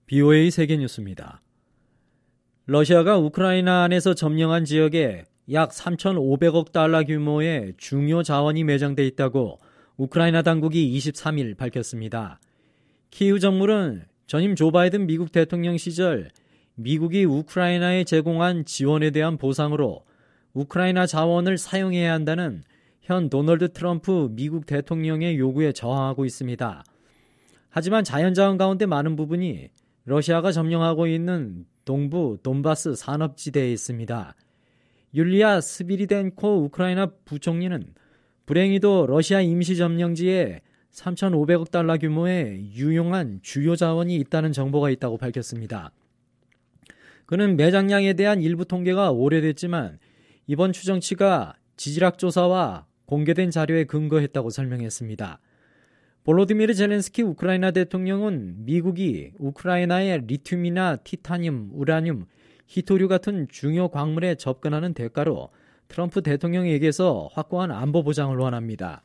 BOA 세계뉴스입니다. 러시아가 우크라이나 안에서 점령한 지역에 약 3,500억 달러 규모의 중요 자원이 매장돼 있다고 우크라이나 당국이 23일 밝혔습니다. 키이우 정물은 전임 조 바이든 미국 대통령 시절 미국이 우크라이나에 제공한 지원에 대한 보상으로 우크라이나 자원을 사용해야 한다는 현 도널드 트럼프 미국 대통령의 요구에 저항하고 있습니다. 하지만 자연자원 가운데 많은 부분이 러시아가 점령하고 있는 동부 돈바스 산업지대에 있습니다. 율리아 스비리덴코 우크라이나 부총리는 불행히도 러시아 임시점령지에 3,500억 달러 규모의 유용한 주요 자원이 있다는 정보가 있다고 밝혔습니다. 그는 매장량에 대한 일부 통계가 오래됐지만 이번 추정치가 지질학 조사와 공개된 자료에 근거했다고 설명했습니다. 볼로디미르 젤렌스키 우크라이나 대통령은 미국이 우크라이나의 리튬이나 티타늄, 우라늄, 히토류 같은 중요 광물에 접근하는 대가로 트럼프 대통령에게서 확고한 안보 보장을 원합니다.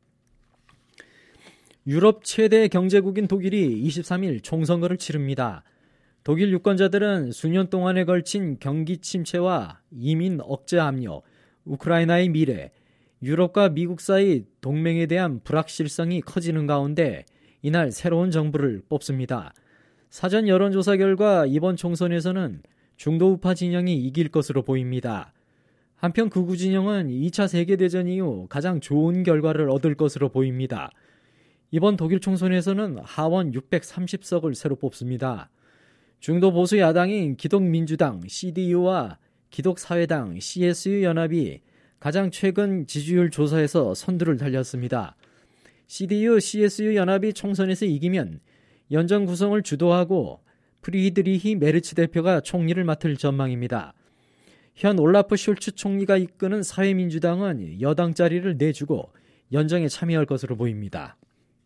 유럽 최대 경제국인 독일이 23일 총선거를 치릅니다. 독일 유권자들은 수년 동안에 걸친 경기 침체와 이민 억제 압력, 우크라이나의 미래, 유럽과 미국 사이 동맹에 대한 불확실성이 커지는 가운데 이날 새로운 정부를 뽑습니다. 사전 여론조사 결과 이번 총선에서는 중도 우파 진영이 이길 것으로 보입니다. 한편 극우 진영은 2차 세계대전 이후 가장 좋은 결과를 얻을 것으로 보입니다. 이번 독일 총선에서는 하원 630석을 새로 뽑습니다. 중도 보수 야당인 기독민주당 CDU와 기독사회당 CSU 연합이 가장 최근 지지율 조사에서 선두를 달렸습니다. CDU, CSU 연합이 총선에서 이기면 연정 구성을 주도하고 프리드리히 메르츠 대표가 총리를 맡을 전망입니다. 현 올라프 숄츠 총리가 이끄는 사회민주당은 여당 자리를 내주고 연정에 참여할 것으로 보입니다.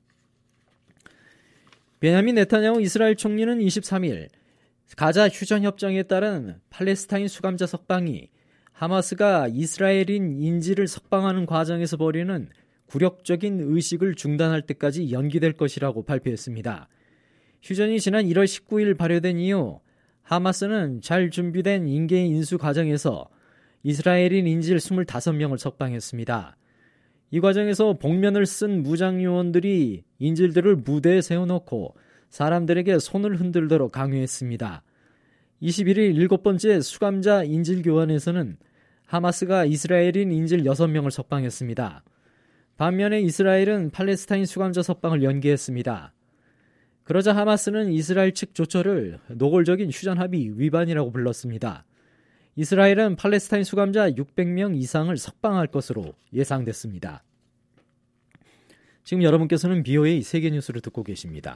베냐민 네타냐후 이스라엘 총리는 23일 가자 휴전협정에 따른 팔레스타인 수감자 석방이 하마스가 이스라엘인 인질을 석방하는 과정에서 벌이는 굴욕적인 의식을 중단할 때까지 연기될 것이라고 발표했습니다. 휴전이 지난 1월 19일 발효된 이후 하마스는 잘 준비된 인계 인수 과정에서 이스라엘인 인질 25명을 석방했습니다. 이 과정에서 복면을 쓴 무장 요원들이 인질들을 무대에 세워놓고 사람들에게 손을 흔들도록 강요했습니다. 21일 7번째 수감자 인질 교환에서는 하마스가 이스라엘인 인질 6명을 석방했습니다. 반면에 이스라엘은 팔레스타인 수감자 석방을 연기했습니다. 그러자 하마스는 이스라엘 측 조처를 노골적인 휴전 합의 위반이라고 불렀습니다. 이스라엘은 팔레스타인 수감자 600명 이상을 석방할 것으로 예상됐습니다. 지금 여러분께서는 BOA 세계뉴스를 듣고 계십니다.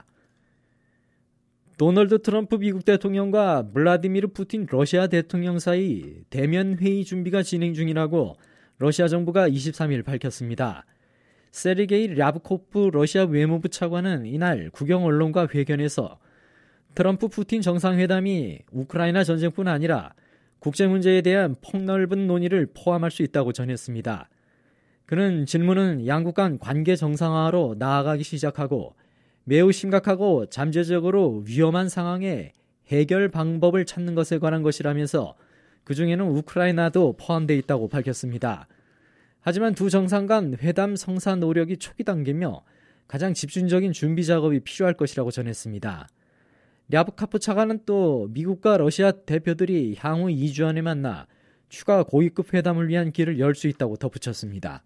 도널드 트럼프 미국 대통령과 블라디미르 푸틴 러시아 대통령 사이 대면 회의 준비가 진행 중이라고 러시아 정부가 23일 밝혔습니다. 세르게이 랴브코프 러시아 외무부 차관은 이날 국영 언론과 회견에서 트럼프 푸틴 정상회담이 우크라이나 전쟁뿐 아니라 국제 문제에 대한 폭넓은 논의를 포함할 수 있다고 전했습니다. 그는 질문은 양국 간 관계 정상화로 나아가기 시작하고 매우 심각하고 잠재적으로 위험한 상황에 해결 방법을 찾는 것에 관한 것이라면서 그중에는 우크라이나도 포함되어 있다고 밝혔습니다. 하지만 두 정상 간 회담 성사 노력이 초기 단계며 가장 집중적인 준비 작업이 필요할 것이라고 전했습니다. 랴브카프 차관은 또 미국과 러시아 대표들이 향후 2주 안에 만나 추가 고위급 회담을 위한 길을 열 수 있다고 덧붙였습니다.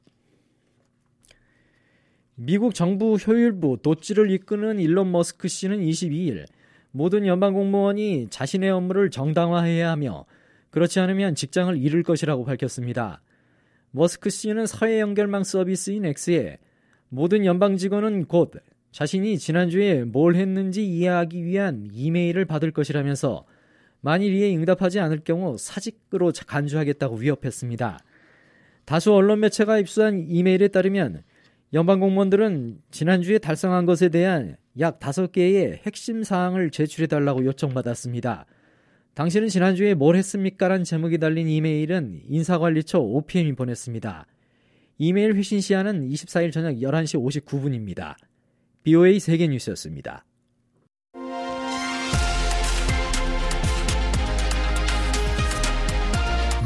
미국 정부 효율부 도찌를 이끄는 일론 머스크 씨는 22일 모든 연방 공무원이 자신의 업무를 정당화해야 하며 그렇지 않으면 직장을 잃을 것이라고 밝혔습니다. 머스크 씨는 사회 연결망 서비스인 X에 모든 연방 직원은 곧 자신이 지난주에 뭘 했는지 이해하기 위한 이메일을 받을 것이라면서 만일 이에 응답하지 않을 경우 사직으로 간주하겠다고 위협했습니다. 다수 언론 매체가 입수한 이메일에 따르면 연방 공무원들은 지난주에 달성한 것에 대한 약 5개의 핵심 사항을 제출해달라고 요청받았습니다. 당신은 지난주에 뭘 했습니까? 라는 제목이 달린 이메일은 인사관리처 OPM이 보냈습니다. 이메일 회신 시한은 24일 저녁 11시 59분입니다. BOA 세계뉴스였습니다.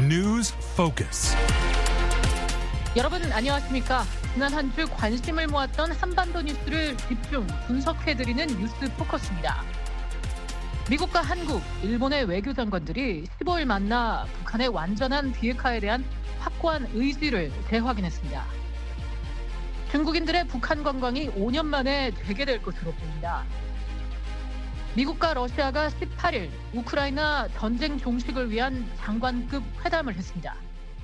News Focus. 여러분 안녕하십니까? 지난 한 주 관심을 모았던 한반도 뉴스를 집중 분석해드리는 뉴스 포커스입니다. 미국과 한국, 일본의 외교장관들이 15일 만나 북한의 완전한 비핵화에 대한 확고한 의지를 재확인했습니다. 중국인들의 북한 관광이 5년 만에 재개될 것으로 보입니다. 미국과 러시아가 18일 우크라이나 전쟁 종식을 위한 장관급 회담을 했습니다.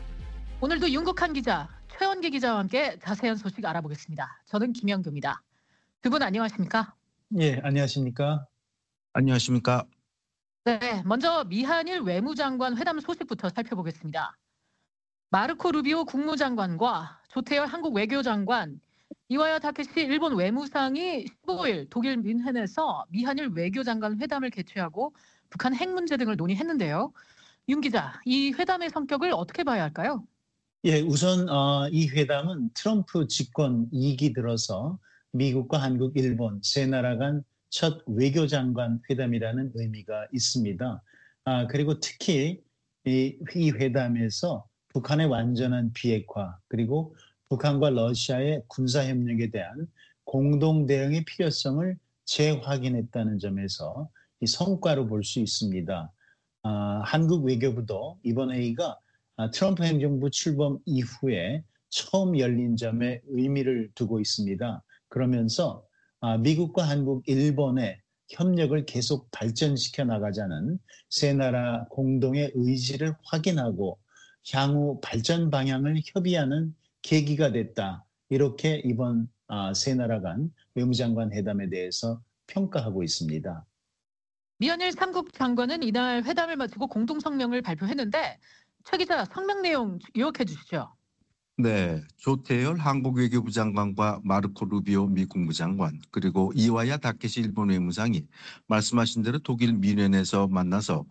오늘도 윤국한 기자, 최원기 기자와 함께 자세한 소식 알아보겠습니다. 저는 김영규입니다. 두 분 안녕하십니까? 예, 안녕하십니까? 안녕하십니까? 네, 먼저 미한일 외무장관 회담 소식부터 살펴보겠습니다. 마르코 루비오 국무장관과 조태열 한국 외교장관, 이와야 타케시 일본 외무상이 15일 독일 뮌헨에서 미한일 외교장관 회담을 개최하고 북한 핵 문제 등을 논의했는데요. 윤 기자, 이 회담의 성격을 어떻게 봐야 할까요? 예, 우선 이 회담은 트럼프 집권 2기 들어서 미국과 한국, 일본 세 나라 간 첫 외교장관 회담이라는 의미가 있습니다. 그리고 특히 이 회담에서 북한의 완전한 비핵화 그리고 북한과 러시아의 군사협력에 대한 공동 대응의 필요성을 재확인했다는 점에서 이 성과로 볼 수 있습니다. 한국 외교부도 이번 회의가 트럼프 행정부 출범 이후에 처음 열린 점에 의미를 두고 있습니다. 그러면서 미국과 한국, 일본의 협력을 계속 발전시켜 나가자는 세 나라 공동의 의지를 확인하고 향후 발전 방향을 협의하는 계기가 됐다. 이렇게 이번 세 나라 간 외무장관 회담에 대해서 평가하고 있습니다. 미한일 3국 장관은 이날 회담을 마치고 공동성명을 발표했는데 최 기자, 성명 내용 요약해 주시죠. 네, 조태열 한국 외교부 장관과 마르코 루비오 미 국무장관 그리고 이와야 다케시 일본 외무상이 말씀하신 대로 독일 뮌헨에서 만나서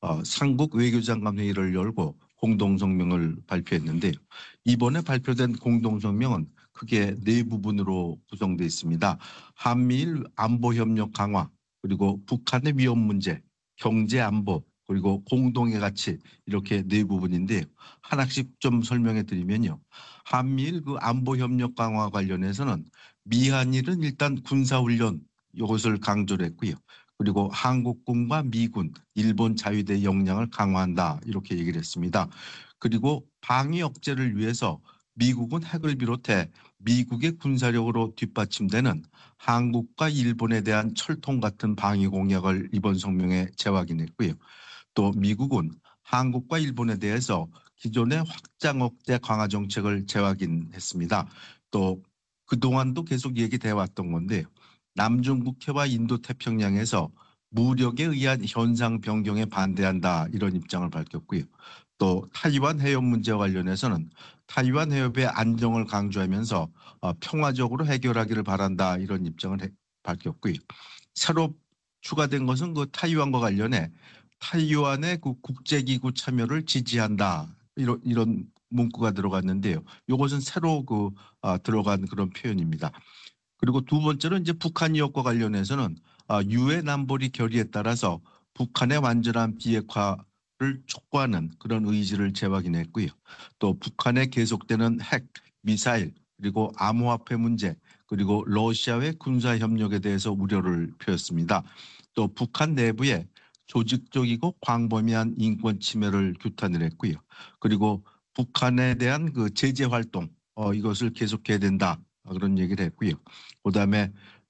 삼국 외교장관 회의를 열고 공동성명을 발표했는데요. 이번에 발표된 공동성명은 크게 네 부분으로 구성되어 있습니다. 한미일 안보협력 강화, 그리고 북한의 위험 문제, 경제 안보, 그리고 공동의 가치, 이렇게 네 부분인데 하나씩 좀 설명해 드리면요. 한미일 그 안보 협력 강화 관련해서는 미한일은 일단 군사훈련 이것을 강조를 했고요. 그리고 한국군과 미군, 일본 자위대 역량을 강화한다 이렇게 얘기를 했습니다. 그리고 방위 억제를 위해서 미국은 핵을 비롯해 미국의 군사력으로 뒷받침되는 한국과 일본에 대한 철통 같은 방위 공약을 이번 성명에 재확인했고요. 또 미국은 한국과 일본에 대해서 기존의 확장 억제 강화 정책을 재확인했습니다. 또 그동안도 계속 얘기돼 왔던 건데 남중국해와 인도태평양에서 무력에 의한 현상 변경에 반대한다 이런 입장을 밝혔고요. 또 타이완 해협 문제와 관련해서는 타이완 해협의 안정을 강조하면서 평화적으로 해결하기를 바란다 이런 입장을 밝혔고요. 새로 추가된 것은 그 타이완과 관련해 타이완의 그 국제기구 참여를 지지한다 이런 문구가 들어갔는데요. 이것은 새로 들어간 그런 표현입니다. 그리고 두 번째는 이제 북한 위협과 관련해서는 유엔 안보리 결의에 따라서 북한의 완전한 비핵화를 촉구하는 그런 의지를 재확인했고요. 또 북한의 계속되는 핵, 미사일, 그리고 암호화폐 문제, 그리고 러시아의 군사 협력에 대해서 우려를 표했습니다. 또 북한 내부에 조직적이고 광범위한 인권 침해를 규탄을 했고요. 그리고 북한에 대한 그 제재 활동 이것을 계속해야 된다 그런 얘기를 했고요. 그다음에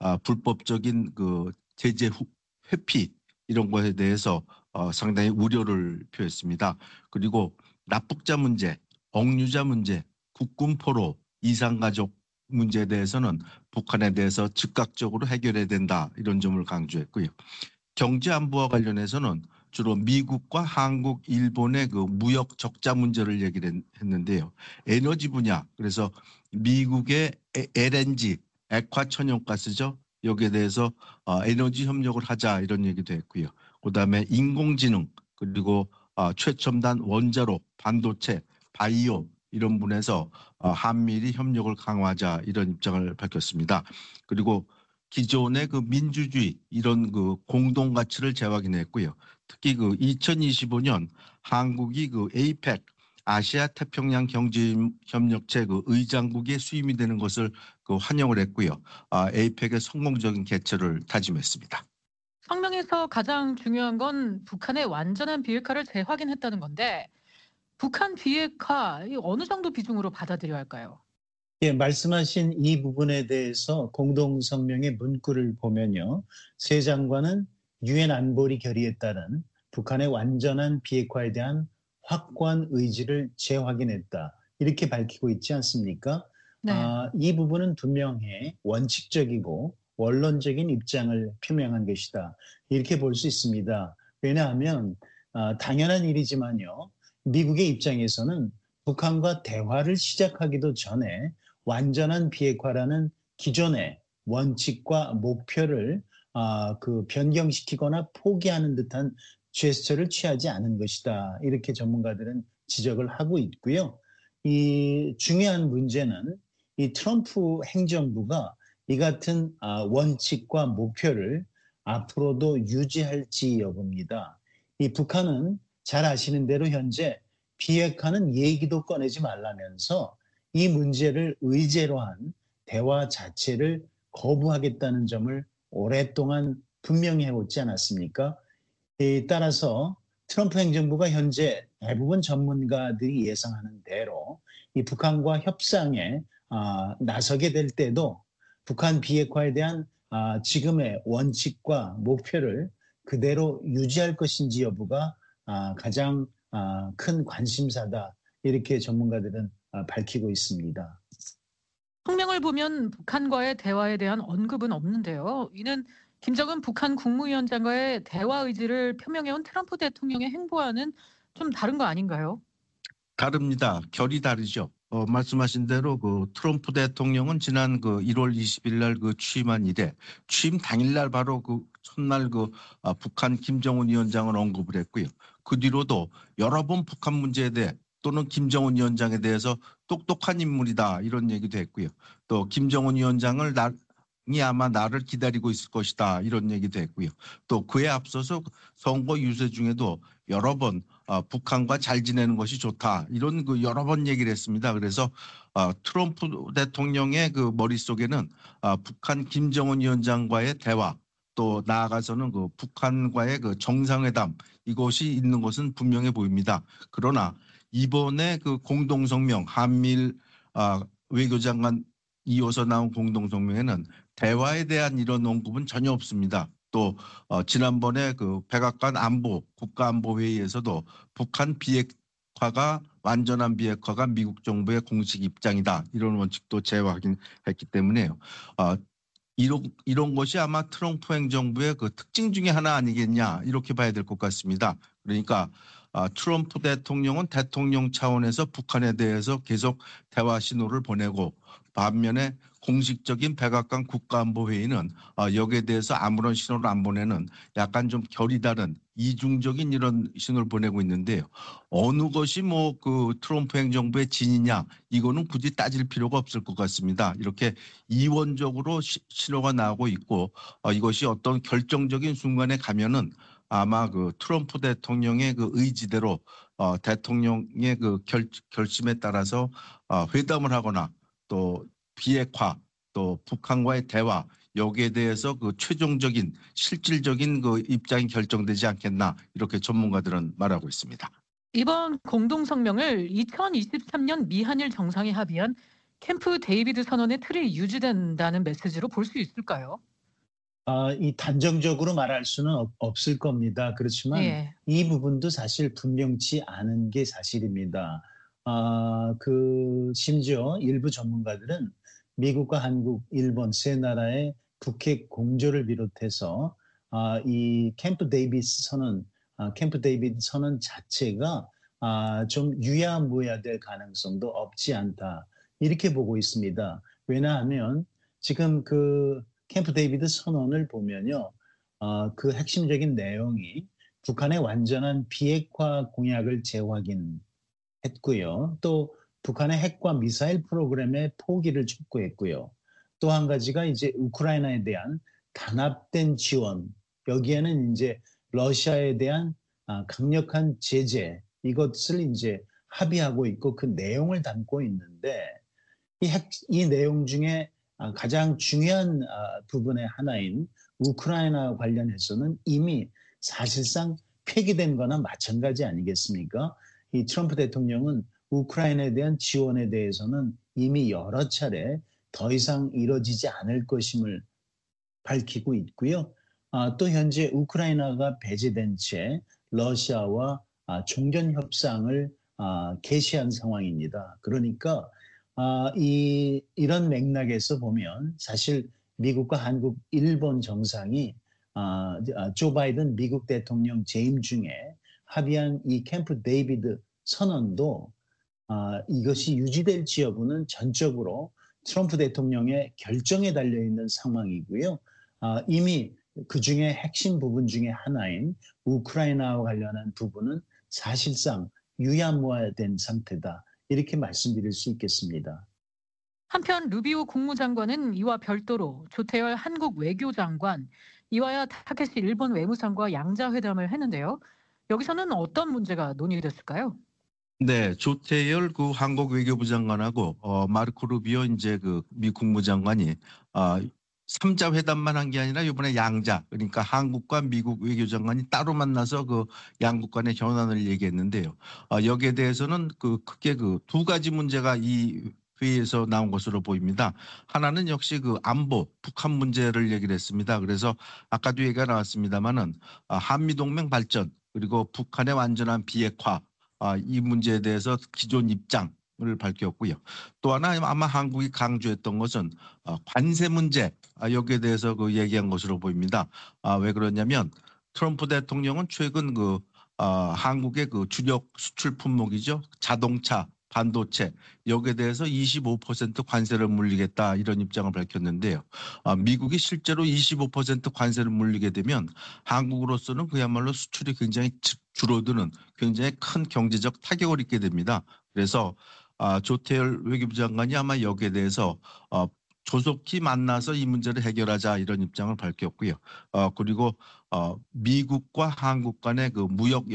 불법적인 그 제재 회피 이런 것에 대해서 상당히 우려를 표했습니다. 그리고 납북자 문제, 억류자 문제, 국군 포로, 이산가족 문제에 대해서는 북한에 대해서 즉각적으로 해결해야 된다 이런 점을 강조했고요. 경제 안보와 관련해서는 주로 미국과 한국, 일본의 그 무역 적자 문제를 얘기를 했는데요. 에너지 분야, 그래서 미국의 LNG, 액화 천연가스죠. 여기에 대해서 에너지 협력을 하자 이런 얘기도 했고요. 그다음에 인공지능 그리고 최첨단 원자로, 반도체, 바이오 이런 분에서 한미일이 협력을 강화하자 이런 입장을 밝혔습니다. 그리고 기존의 그 민주주의 이런 그 공동 가치를 재확인했고요. 특히 그 2025년 한국이 그 APEC 아시아 태평양 경제협력체 그 의장국에 수임이 되는 것을 그 환영을 했고요. 에이펙의 성공적인 개최를 다짐했습니다. 성명에서 가장 중요한 건 북한의 완전한 비핵화를 재확인했다는 건데 북한 비핵화 어느 정도 비중으로 받아들여야 할까요? 예, 말씀하신 이 부분에 대해서 공동성명의 문구를 보면요. 세 장관은 유엔 안보리 결의에 따른 북한의 완전한 비핵화에 대한 확고한 의지를 재확인했다. 이렇게 밝히고 있지 않습니까? 네. 이 부분은 분명히 원칙적이고 원론적인 입장을 표명한 것이다. 이렇게 볼 수 있습니다. 왜냐하면 당연한 일이지만요. 미국의 입장에서는 북한과 대화를 시작하기도 전에 완전한 비핵화라는 기존의 원칙과 목표를 변경시키거나 포기하는 듯한 제스처를 취하지 않은 것이다. 이렇게 전문가들은 지적을 하고 있고요. 이 중요한 문제는 이 트럼프 행정부가 이 같은 원칙과 목표를 앞으로도 유지할지 여부입니다. 이 북한은 잘 아시는 대로 현재 비핵화는 얘기도 꺼내지 말라면서 이 문제를 의제로 한 대화 자체를 거부하겠다는 점을 오랫동안 분명히 해오지 않았습니까? 따라서 트럼프 행정부가 현재 대부분 전문가들이 예상하는 대로 이 북한과 협상에 나서게 될 때도 북한 비핵화에 대한 지금의 원칙과 목표를 그대로 유지할 것인지 여부가 가장 큰 관심사다. 이렇게 전문가들은 밝히고 있습니다. 성명을 보면 북한과의 대화에 대한 언급은 없는데요. 이는 김정은 북한 국무위원장과의 대화 의지를 표명해온 트럼프 대통령의 행보와는 좀 다른 거 아닌가요? 다릅니다. 결이 다르죠. 말씀하신 대로 그 트럼프 대통령은 지난 그 1월 20일 날 그 취임한 이래 취임 당일날 바로 그 첫날 북한 김정은 위원장을 언급을 했고요. 그 뒤로도 여러 번 북한 문제에 대해 또는 김정은 위원장에 대해서 똑똑한 인물이다 이런 얘기도 했고요. 또 김정은 위원장을 아마 나를 기다리고 있을 것이다 이런 얘기도 했고요. 또 그에 앞서서 선거 유세 중에도 여러 번 북한과 잘 지내는 것이 좋다 이런 그 여러 번 얘기를 했습니다. 그래서 트럼프 대통령의 그 머릿속에는 북한 김정은 위원장과의 대화 또 나아가서는 그 북한과의 그 정상회담 이것이 있는 것은 분명해 보입니다. 그러나 이번에 그 공동성명 한미일 외교장관 이어서 나온 공동성명에는 대화에 대한 이런 언급은 전혀 없습니다. 또 지난번에 그 백악관 국가안보회의에서도 북한 비핵화가 완전한 비핵화가 미국 정부의 공식 입장이다 이런 원칙도 재확인했기 때문에요. 이런 것이 아마 트럼프 행정부의 그 특징 중에 하나 아니겠냐 이렇게 봐야 될 것 같습니다. 그러니까 트럼프 대통령은 대통령 차원에서 북한에 대해서 계속 대화 신호를 보내고 반면에 공식적인 백악관 국가안보회의는 여기에 대해서 아무런 신호를 안 보내는 약간 좀 결이 다른 이중적인 이런 신호를 보내고 있는데요. 어느 것이 뭐 그 트럼프 행정부의 진이냐 이거는 굳이 따질 필요가 없을 것 같습니다. 이렇게 이원적으로 신호가 나오고 있고 이것이 어떤 결정적인 순간에 가면은 아마 그 트럼프 대통령의 그 의지대로 대통령의 그 결심에 따라서 회담을 하거나 또 비핵화 또 북한과의 대화 여기에 대해서 그 최종적인 실질적인 그 입장이 결정되지 않겠나 이렇게 전문가들은 말하고 있습니다. 이번 공동성명을 2023년 미한일 정상이 합의한 캠프 데이비드 선언의 틀이 유지된다는 메시지로 볼 수 있을까요? 이 단정적으로 말할 수는 없을 겁니다. 그렇지만 예. 이 부분도 사실 분명치 않은 게 사실입니다. 심지어 일부 전문가들은 미국과 한국, 일본 세 나라의 북핵 공조를 비롯해서 이 캠프 데이비드 선언 자체가 좀 유야무야될 가능성도 없지 않다. 이렇게 보고 있습니다. 왜냐하면 지금 그 캠프 데이비드 선언을 보면요. 그 핵심적인 내용이 북한의 완전한 비핵화 공약을 재확인했고요. 또 북한의 핵과 미사일 프로그램의 포기를 촉구했고요. 또 한 가지가 이제 우크라이나에 대한 단합된 지원, 여기에는 이제 러시아에 대한 강력한 제재, 이것을 이제 합의하고 있고 그 내용을 담고 있는데 이 내용 중에 가장 중요한 부분의 하나인 우크라이나 관련해서는 이미 사실상 폐기된 거나 마찬가지 아니겠습니까? 이 트럼프 대통령은 우크라이나에 대한 지원에 대해서는 이미 여러 차례 더 이상 이뤄지지 않을 것임을 밝히고 있고요. 또 현재 우크라이나가 배제된 채 러시아와 종전 협상을 개시한 상황입니다. 그러니까 이런 맥락에서 보면 사실 미국과 한국, 일본 정상이 조 바이든 미국 대통령 재임 중에 합의한 이 캠프 데이비드 선언도 이것이 유지될지 여부는 전적으로 트럼프 대통령의 결정에 달려있는 상황이고요. 이미 그중에 핵심 부분 중에 하나인 우크라이나와 관련한 부분은 사실상 유야무화된 상태다. 이렇게 말씀드릴 수 있겠습니다. 한편 루비오 국무장관은 이와 별도로 조태열 한국 외교장관, 이와야 타케시 일본 외무상과 양자회담을 했는데요. 여기서는 어떤 문제가 논의됐을까요? 네, 조태열 그 한국 외교부 장관하고 마르코 루비오 이제 그 미 국무장관이 3자 회담만 한 게 아니라 이번에 양자, 그러니까 한국과 미국 외교장관이 따로 만나서 그 양국 간의 현안을 얘기했는데요. 여기에 대해서는 크게 그 두 가지 문제가 이 회의에서 나온 것으로 보입니다. 하나는 역시 그 안보, 북한 문제를 얘기를 했습니다. 그래서 아까도 얘기가 나왔습니다만은 한미동맹 발전 그리고 북한의 완전한 비핵화 이 문제에 대해서 기존 입장을 밝혔고요. 또 하나 아마 한국이 강조했던 것은 관세 문제 여기에 대해서 그 얘기한 것으로 보입니다. 왜 그러냐면 트럼프 대통령은 최근 한국의 그 주력 수출 품목이죠. 자동차, 반도체 여기에 대해서 25% 관세를 물리겠다 이런 입장을 밝혔는데요. 미국이 실제로 25% 관세를 물리게 되면 한국으로서는 그야말로 수출이 굉장히 줄어드는 굉장히 큰 경제적 타격을 입게 됩니다. 그래서 조태열 외교부 장관이 아마 여기에 대해서 조속히 만나서 이 문제를 해결하자 이런 입장을 밝혔고요. 그리고 미국과 한국 간의 그 무역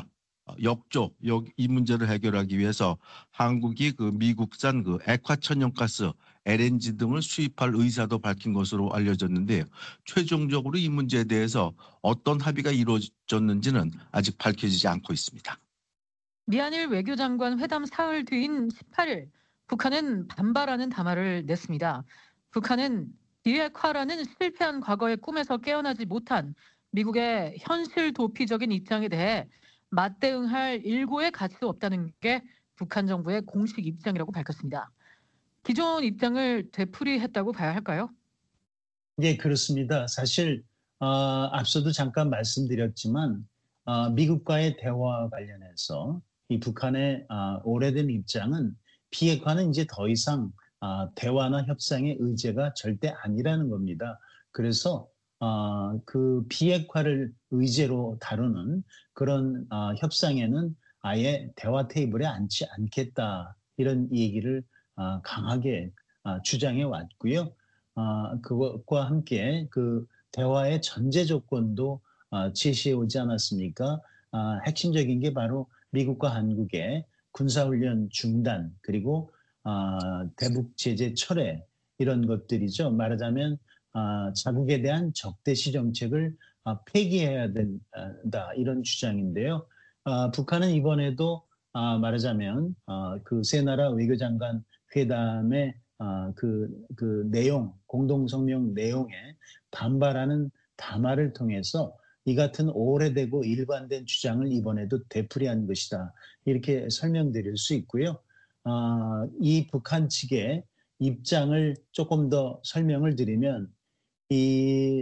역조 이 문제를 해결하기 위해서 한국이 그 미국산 그 액화천연가스 LNG 등을 수입할 의사도 밝힌 것으로 알려졌는데요. 최종적으로 이 문제에 대해서 어떤 합의가 이루어졌는지는 아직 밝혀지지 않고 있습니다. 미한일 외교장관 회담 사흘 뒤인 18일 북한은 반발하는 담화를 냈습니다. 북한은 비핵화라는 실패한 과거의 꿈에서 깨어나지 못한 미국의 현실 도피적인 입장에 대해 맞대응할 일고의 가치도 없다는 게 북한 정부의 공식 입장이라고 밝혔습니다. 기존 입장을 되풀이했다고 봐야 할까요? 네, 그렇습니다. 사실 앞서도 잠깐 말씀드렸지만 미국과의 대화와 관련해서 이 북한의 오래된 입장은 비핵화는 이제 더 이상 대화나 협상의 의제가 절대 아니라는 겁니다. 그래서 그 비핵화를 의제로 다루는 그런 협상에는 아예 대화 테이블에 앉지 않겠다 이런 얘기를 강하게 주장해 왔고요. 그것과 함께 그 대화의 전제 조건도 제시해 오지 않았습니까? 핵심적인 게 바로 미국과 한국의 군사훈련 중단 그리고 대북 제재 철회 이런 것들이죠. 말하자면 자국에 대한 적대시 정책을 폐기해야 된다 이런 주장인데요. 북한은 이번에도 말하자면 그 세 나라 외교장관 회담의 그 내용, 공동성명 내용에 반발하는 담화를 통해서 이 같은 오래되고 일관된 주장을 이번에도 되풀이한 것이다. 이렇게 설명드릴 수 있고요. 이 북한 측의 입장을 조금 더 설명을 드리면 이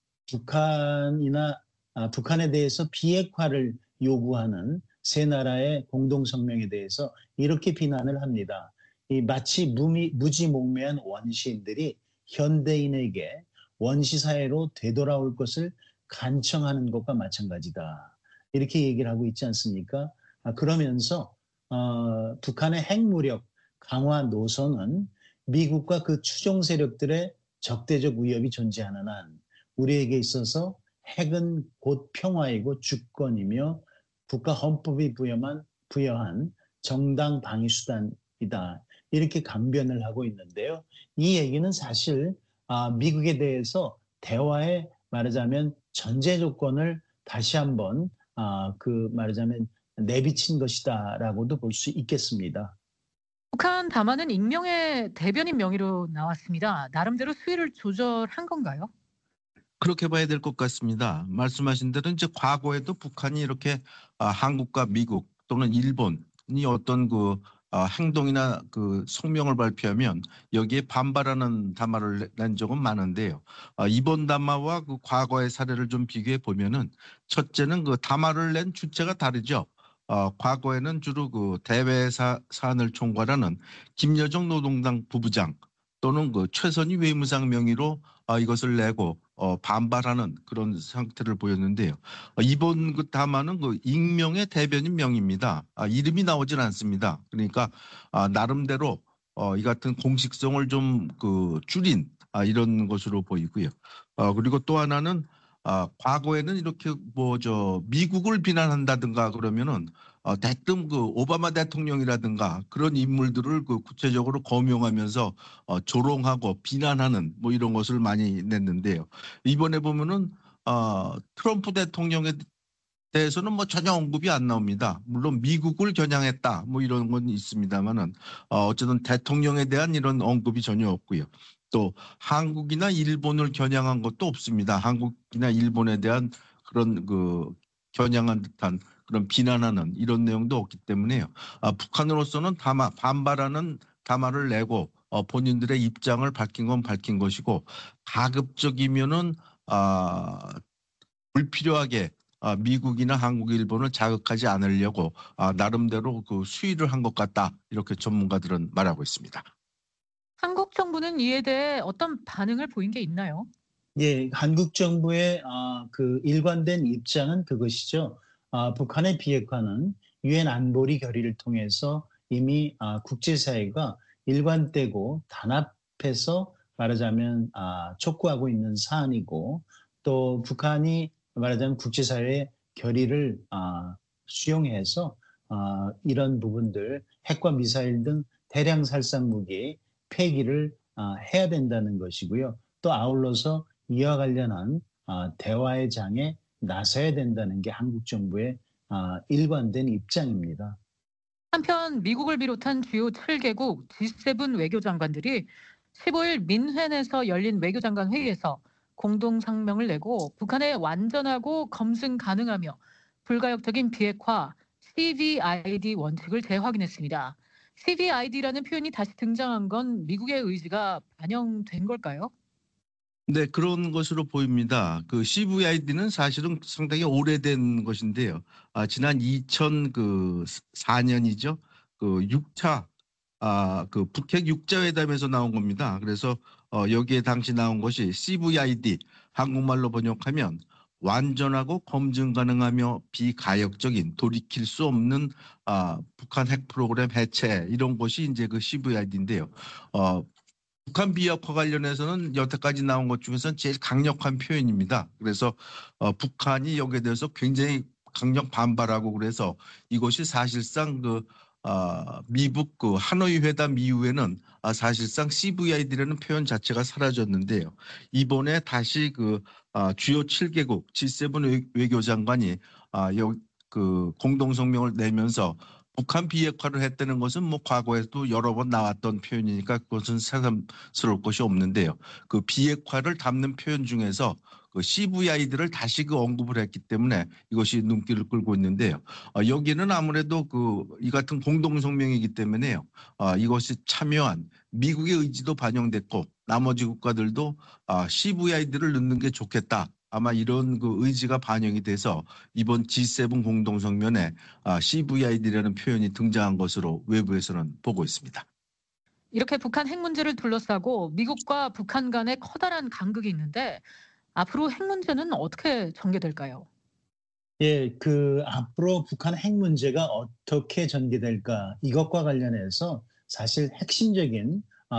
북한에 대해서 비핵화를 요구하는 세 나라의 공동성명에 대해서 이렇게 비난을 합니다. 마치 무지몽매한 원시인들이 현대인에게 원시사회로 되돌아올 것을 간청하는 것과 마찬가지다. 이렇게 얘기를 하고 있지 않습니까? 그러면서 북한의 핵무력 강화 노선은 미국과 그 추종 세력들의 적대적 위협이 존재하는 한 우리에게 있어서 핵은 곧 평화이고 주권이며 국가 헌법이 부여한 정당 방위 수단이다. 이렇게 강변을 하고 있는데요. 이 얘기는 사실 미국에 대해서 대화에 말하자면 전제 조건을 다시 한번 말하자면 내비친 것이다라고도 볼 수 있겠습니다. 북한 담화는 익명의 대변인 명의로 나왔습니다. 나름대로 수위를 조절한 건가요? 그렇게 봐야 될 것 같습니다. 말씀하신 대로 이제 과거에도 북한이 이렇게 한국과 미국 또는 일본이 어떤 행동이나 그 성명을 발표하면 여기에 반발하는 담화를 낸 적은 많은데요. 이번 담화와 그 과거의 사례를 좀 비교해 보면은 첫째는 그 담화를 낸 주체가 다르죠. 과거에는 주로 그 대외 사안을 총괄하는 김여정 노동당 부부장 또는 그 최선희 외무상 명의로 이것을 내고 반발하는 그런 상태를 보였는데요. 이번 그 담화는 그 익명의 대변인 명입니다. 이름이 나오질 않습니다. 그러니까 나름대로 이 같은 공식성을 좀 줄인 이런 것으로 보이고요. 그리고 또 하나는 과거에는 이렇게 미국을 비난한다든가 그러면은 대뜸 그 오바마 대통령이라든가 그런 인물들을 그 구체적으로 거명하면서 조롱하고 비난하는 뭐 이런 것을 많이 냈는데요. 이번에 보면은 트럼프 대통령에 대해서는 뭐 전혀 언급이 안 나옵니다. 물론 미국을 겨냥했다 뭐 이런 건 있습니다만은 어쨌든 대통령에 대한 이런 언급이 전혀 없고요. 또 한국이나 일본을 겨냥한 것도 없습니다. 한국이나 일본에 대한 그런 겨냥한 듯한 그런 비난하는 이런 내용도 없기 때문에요. 북한으로서는 반발하는 담화를 내고 본인들의 입장을 밝힌 건 밝힌 것이고 가급적이면은 불필요하게 미국이나 한국, 일본을 자극하지 않으려고 나름대로 그 수위를 한 것 같다. 이렇게 전문가들은 말하고 있습니다. 한국 정부는 이에 대해 어떤 반응을 보인 게 있나요? 예, 한국 정부의 그 일관된 입장은 그것이죠. 북한의 비핵화는 유엔 안보리 결의를 통해서 이미 국제사회가 일관되고 단합해서 말하자면 촉구하고 있는 사안이고 또 북한이 말하자면 국제사회의 결의를 수용해서 이런 부분들 핵과 미사일 등 대량 살상 무기 폐기를 해야 된다는 것이고요. 또 아울러서 이와 관련한 대화의 장에 나서야 된다는 게 한국 정부의 일관된 입장입니다. 한편 미국을 비롯한 주요 7개국 G7 외교장관들이 15일 민헨에서 열린 외교장관 회의에서 공동 성명을 내고 북한의 완전하고 검증 가능하며 불가역적인 비핵화 CVID 원칙을 재확인했습니다. CVID라는 표현이 다시 등장한 건 미국의 의지가 반영된 걸까요? 네, 그런 것으로 보입니다. 그 CVID는 사실은 상당히 오래된 것인데요. 지난 2004년이죠. 그 6차 그 북핵 6자 회담에서 나온 겁니다. 그래서 여기에 당시 나온 것이 CVID, 한국말로 번역하면 완전하고 검증 가능하며 비가역적인 돌이킬 수 없는 북한 핵 프로그램 해체 이런 것이 이제 그 CVID인데요. 북한 비핵화 관련해서는 여태까지 나온 것 중에서는 제일 강력한 표현입니다. 그래서 북한이 여기에 대해서 굉장히 강력 반발하고 그래서 이것이 사실상 미국 하노이 회담 이후에는 사실상 CVID라는 표현 자체가 사라졌는데요. 이번에 다시 주요 7개국 G7 외교장관이 공동 성명을 내면서 북한 비핵화를 했다는 것은 뭐 과거에도 여러 번 나왔던 표현이니까 그것은 새삼스러울 것이 없는데요. 그 비핵화를 담는 표현 중에서 그 CVID를 다시 언급을 했기 때문에 이것이 눈길을 끌고 있는데요. 여기는 아무래도 이 같은 공동성명이기 때문에요. 이것이 참여한 미국의 의지도 반영됐고 나머지 국가들도 CVID를 넣는 게 좋겠다. 아마 이런 의지가 반영이 돼서 이번 G7 공동성명에 CVID라는 표현이 등장한 것으로 외부에서는 보고 있습니다. 이렇게 북한 핵 문제를 둘러싸고 미국과 북한 간에 커다란 간극이 있는데 앞으로 핵 문제는 어떻게 전개될까요? 예, 앞으로 북한 핵 문제가 어떻게 전개될까 이것과 관련해서 사실 핵심적인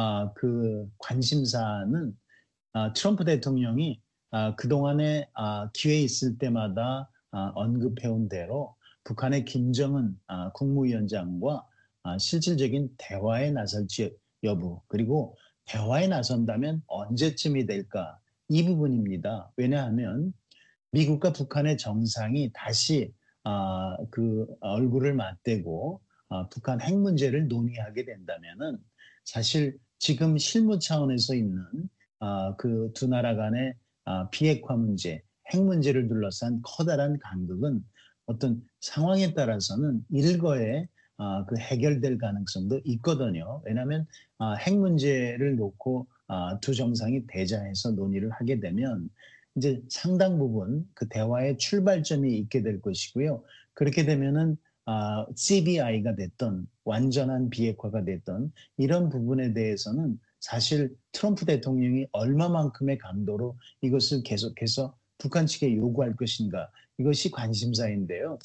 관심사는 트럼프 대통령이 그동안에 기회 있을 때마다 언급해온 대로 북한의 김정은 국무위원장과 실질적인 대화에 나설지 여부, 그리고 대화에 나선다면 언제쯤이 될까? 이 부분입니다. 왜냐하면 미국과 북한의 정상이 다시 그 얼굴을 맞대고 북한 핵 문제를 논의하게 된다면은 사실 지금 실무 차원에서 있는 그 두 나라 간의 비핵화 문제, 핵 문제를 둘러싼 커다란 간극은 어떤 상황에 따라서는 일거에 그 해결될 가능성도 있거든요. 왜냐하면 핵 문제를 놓고 두 정상이 대자해서 논의를 하게 되면 이제 상당 부분 그 대화의 출발점이 있게 될 것이고요. 그렇게 되면은 CBI가 됐던 완전한 비핵화가 됐던 이런 부분에 대해서는 사실 트럼프 대통령이 얼마만큼의 강도로 이것을 계속해서 북한 측에 요구할 것인가, 이것이 관심사인데요.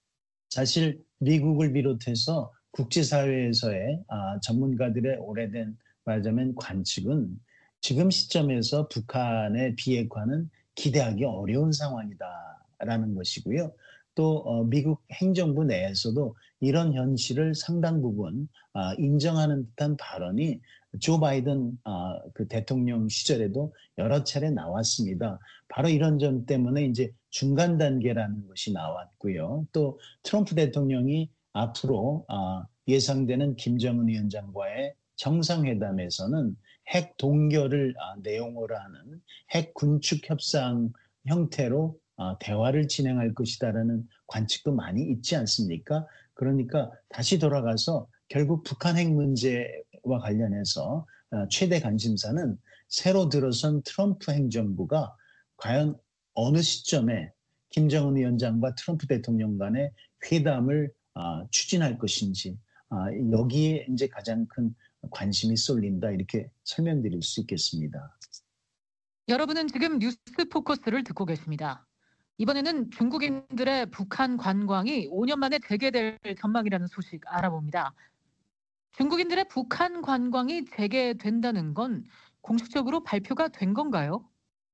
사실 미국을 비롯해서 국제사회에서의 전문가들의 오래된 말하자면 관측은 지금 시점에서 북한의 비핵화는 기대하기 어려운 상황이다라는 것이고요. 또 미국 행정부 내에서도 이런 현실을 상당 부분 인정하는 듯한 발언이 조 바이든 그 대통령 시절에도 여러 차례 나왔습니다. 바로 이런 점 때문에 이제 중간 단계라는 것이 나왔고요. 또 트럼프 대통령이 앞으로 예상되는 김정은 위원장과의 정상회담에서는 핵 동결을 내용으로 하는 핵 군축 협상 형태로 대화를 진행할 것이다라는 관측도 많이 있지 않습니까? 그러니까 다시 돌아가서 결국 북한 핵 문제와 관련해서 최대 관심사는 새로 들어선 트럼프 행정부가 과연 어느 시점에 김정은 위원장과 트럼프 대통령 간의 회담을 추진할 것인지, 여기에 이제 가장 큰 관심이 쏠린다, 이렇게 설명드릴 수 있겠습니다. 여러분은 지금 뉴스 포커스를 듣고 계십니다. 이번에는 중국인들의 북한 관광이 5년 만에 재개될 전망이라는 소식 알아봅니다. 중국인들의 북한 관광이 재개된다는 건 공식적으로 발표가 된 건가요?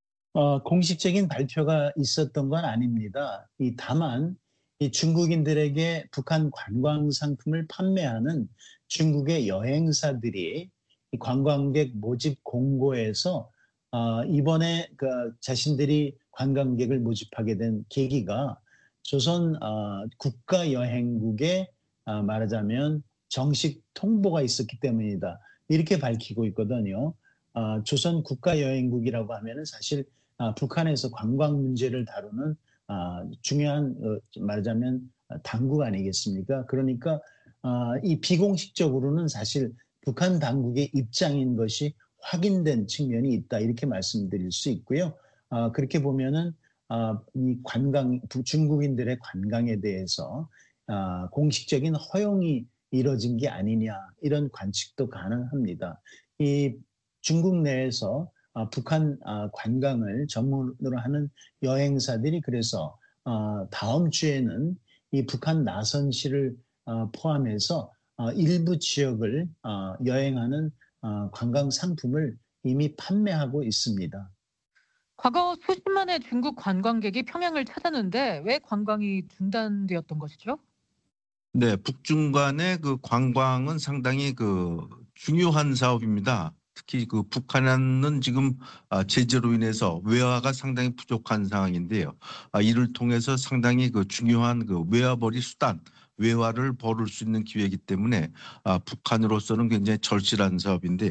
공식적인 발표가 있었던 건 아닙니다. 다만 이 중국인들에게 북한 관광 상품을 판매하는 중국의 여행사들이 이 관광객 모집 공고에서 이번에 그 자신들이 관광객을 모집하게 된 계기가 조선 국가여행국에 말하자면 정식 통보가 있었기 때문이다, 이렇게 밝히고 있거든요. 조선 국가여행국이라고 하면은 사실 북한에서 관광 문제를 다루는 중요한 말하자면 당국 아니겠습니까? 그러니까 이 비공식적으로는 사실 북한 당국의 입장인 것이 확인된 측면이 있다, 이렇게 말씀드릴 수 있고요. 그렇게 보면은 이 중국인들의 관광에 대해서 공식적인 허용이 이뤄진 게 아니냐, 이런 관측도 가능합니다. 이 중국 내에서 북한 관광을 전문으로 하는 여행사들이 그래서 다음 주에는 이 북한 나선시를 포함해서 일부 지역을 여행하는 관광 상품을 이미 판매하고 있습니다. 과거 수십만의 중국 관광객이 평양을 찾았는데 왜 관광이 중단되었던 것이죠? 네, 북중 간의 그 관광은 상당히 그 중요한 사업입니다. 특히 그 북한은 지금 제재로 인해서 외화가 상당히 부족한 상황인데요. 이를 통해서 상당히 그 중요한 그 외화벌이 수단, 외화를 벌을 수 있는 기회이기 때문에 북한으로서는 굉장히 절실한 사업인데요.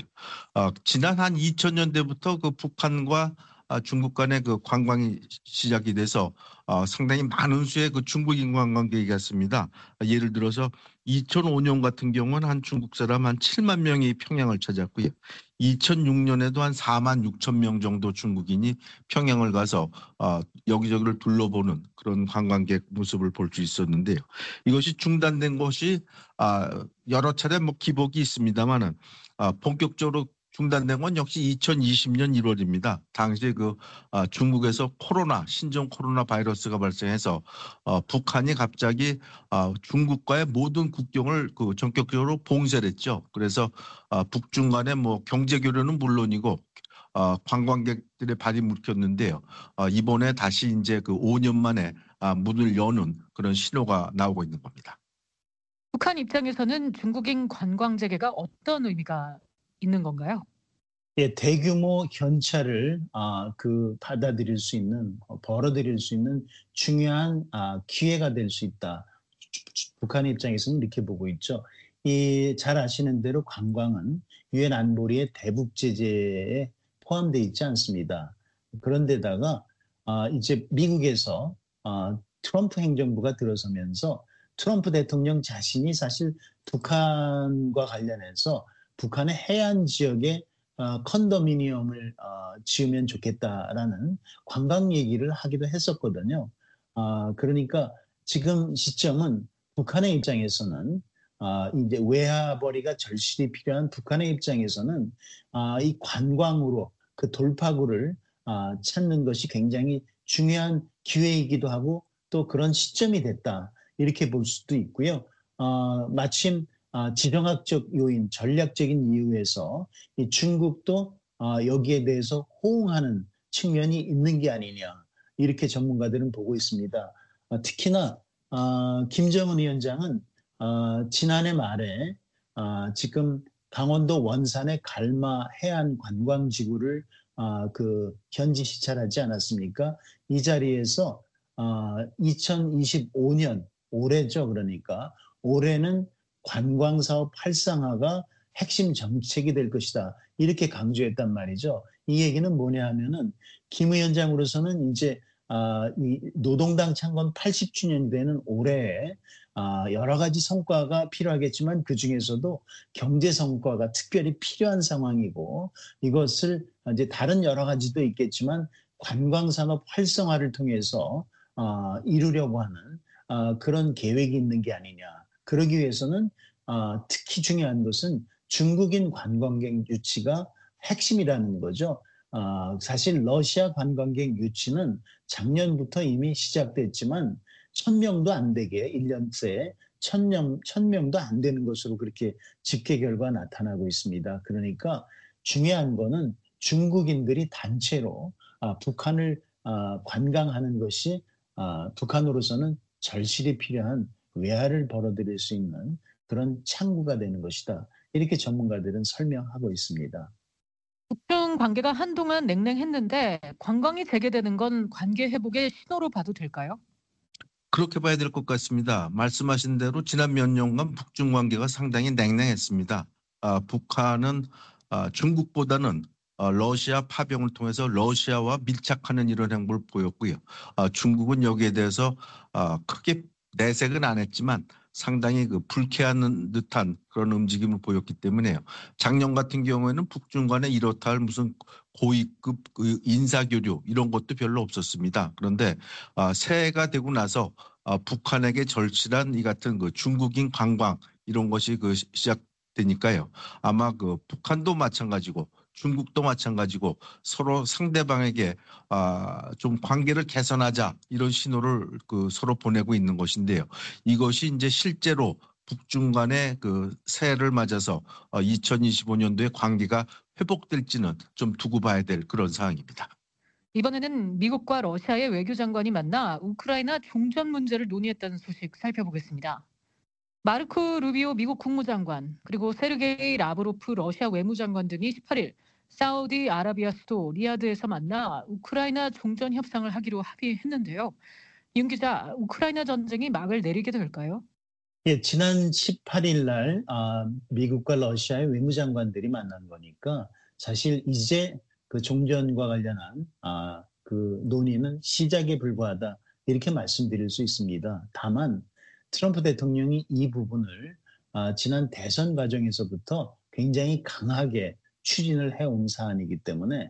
지난 한 2000년대부터 그 북한과 중국 간의 그 관광이 시작이 돼서 상당히 많은 수의 그 중국인 관광객이 갔습니다. 예를 들어서 2005년 같은 경우는 한 중국 사람 한 7만 명이 평양을 찾았고요. 2006년에도 한 4만 6천 명 정도 중국인이 평양을 가서 여기저기를 둘러보는 그런 관광객 모습을 볼 수 있었는데요. 이것이 중단된 것이 여러 차례 뭐 기복이 있습니다만은 본격적으로 중단된 건 역시 2020년 1월입니다. 당시에 그 중국에서 신종 코로나 바이러스가 발생해서 북한이 갑자기 중국과의 모든 국경을 그 전격적으로 봉쇄를 했죠. 그래서 북중 간의 뭐 경제 교류는 물론이고 관광객들의 발이 묶였는데요. 이번에 다시 이제 그 5년 만에 문을 여는 그런 신호가 나오고 있는 겁니다. 북한 입장에서는 중국인 관광 재개가 어떤 의미가 있는 건가요? 예, 대규모 현찰을 받아들일 수 있는 벌어들일 수 있는 중요한 기회가 될 수 있다. 북한 입장에서는 이렇게 보고 있죠. 이 잘 아시는 대로 관광은 유엔 안보리의 대북 제재에 포함되어 있지 않습니다. 그런데다가 이제 미국에서 트럼프 행정부가 들어서면서 트럼프 대통령 자신이 사실 북한과 관련해서 북한의 해안 지역에 컨도미니엄을 지으면 좋겠다라는 관광 얘기를 하기도 했었거든요. 그러니까 지금 시점은 북한의 입장에서는 이제 외화벌이가 절실히 필요한 북한의 입장에서는 이 관광으로 그 돌파구를 찾는 것이 굉장히 중요한 기회이기도 하고 또 그런 시점이 됐다. 이렇게 볼 수도 있고요. 마침 지정학적 요인, 전략적인 이유에서 이 중국도 여기에 대해서 호응하는 측면이 있는 게 아니냐. 이렇게 전문가들은 보고 있습니다. 특히나 김정은 위원장은 지난해 말에 지금 강원도 원산의 갈마 해안 관광지구를 현지 시찰하지 않았습니까? 이 자리에서 2025년 올해죠. 그러니까 올해는 관광사업 활성화가 핵심 정책이 될 것이다. 이렇게 강조했단 말이죠. 이 얘기는 뭐냐 하면은 김 위원장으로서는 이제 이 노동당 창건 80주년이 되는 올해에 여러 가지 성과가 필요하겠지만 그중에서도 경제 성과가 특별히 필요한 상황이고 이것을 이제 다른 여러 가지도 있겠지만 관광산업 활성화를 통해서 이루려고 하는 그런 계획이 있는 게 아니냐. 그러기 위해서는 특히 중요한 것은 중국인 관광객 유치가 핵심이라는 거죠. 사실 러시아 관광객 유치는 작년부터 이미 시작됐지만 1,000명도 안 되게 1년 새에 1,000명도 안 되는 것으로 그렇게 집계 결과 나타나고 있습니다. 그러니까 중요한 거는 중국인들이 단체로 북한을 관광하는 것이 북한으로서는 절실히 필요한 외화를 벌어들일 수 있는 그런 창구가 되는 것이다. 이렇게 전문가들은 설명하고 있습니다. 북중 관계가 한동안 냉랭했는데 관광이 재개되는 건 관계 회복의 신호로 봐도 될까요? 그렇게 봐야 될 것 같습니다. 말씀하신 대로 지난 몇 년간 북중 관계가 상당히 냉랭했습니다. 북한은 중국보다는 러시아 파병을 통해서 러시아와 밀착하는 이런 행보를 보였고요. 중국은 여기에 대해서 크게 내색은 안 했지만 상당히 불쾌한 듯한 그런 움직임을 보였기 때문에요. 작년 같은 경우에는 북중 간에 이렇다 할 무슨 고위급 인사교류 이런 것도 별로 없었습니다. 그런데 새해가 되고 나서 북한에게 절실한 이 같은 중국인 관광 이런 것이 시작되니까요. 아마 북한도 마찬가지고 중국도 마찬가지고 서로 상대방에게 좀 관계를 개선하자 이런 신호를 서로 보내고 있는 것인데요. 이것이 이제 실제로 북중 간의 새해를 맞아서 2025년도에 관계가 회복될지는 좀 두고 봐야 될 그런 상황입니다. 이번에는 미국과 러시아의 외교장관이 만나 우크라이나 종전 문제를 논의했다는 소식 살펴보겠습니다. 마르코 루비오 미국 국무장관 그리고 세르게이 라브로프 러시아 외무장관 등이 18일 사우디아라비아 수도 리야드에서 만나 우크라이나 종전 협상을 하기로 합의했는데요. 윤 기자, 우크라이나 전쟁이 막을 내리게 될까요? 예, 지난 18일 날 미국과 러시아의 외무장관들이 만난 거니까 사실 이제 그 종전과 관련한 그 논의는 시작에 불과하다 이렇게 말씀드릴 수 있습니다. 다만 트럼프 대통령이 이 부분을 지난 대선 과정에서부터 굉장히 강하게 추진을 해온 사안이기 때문에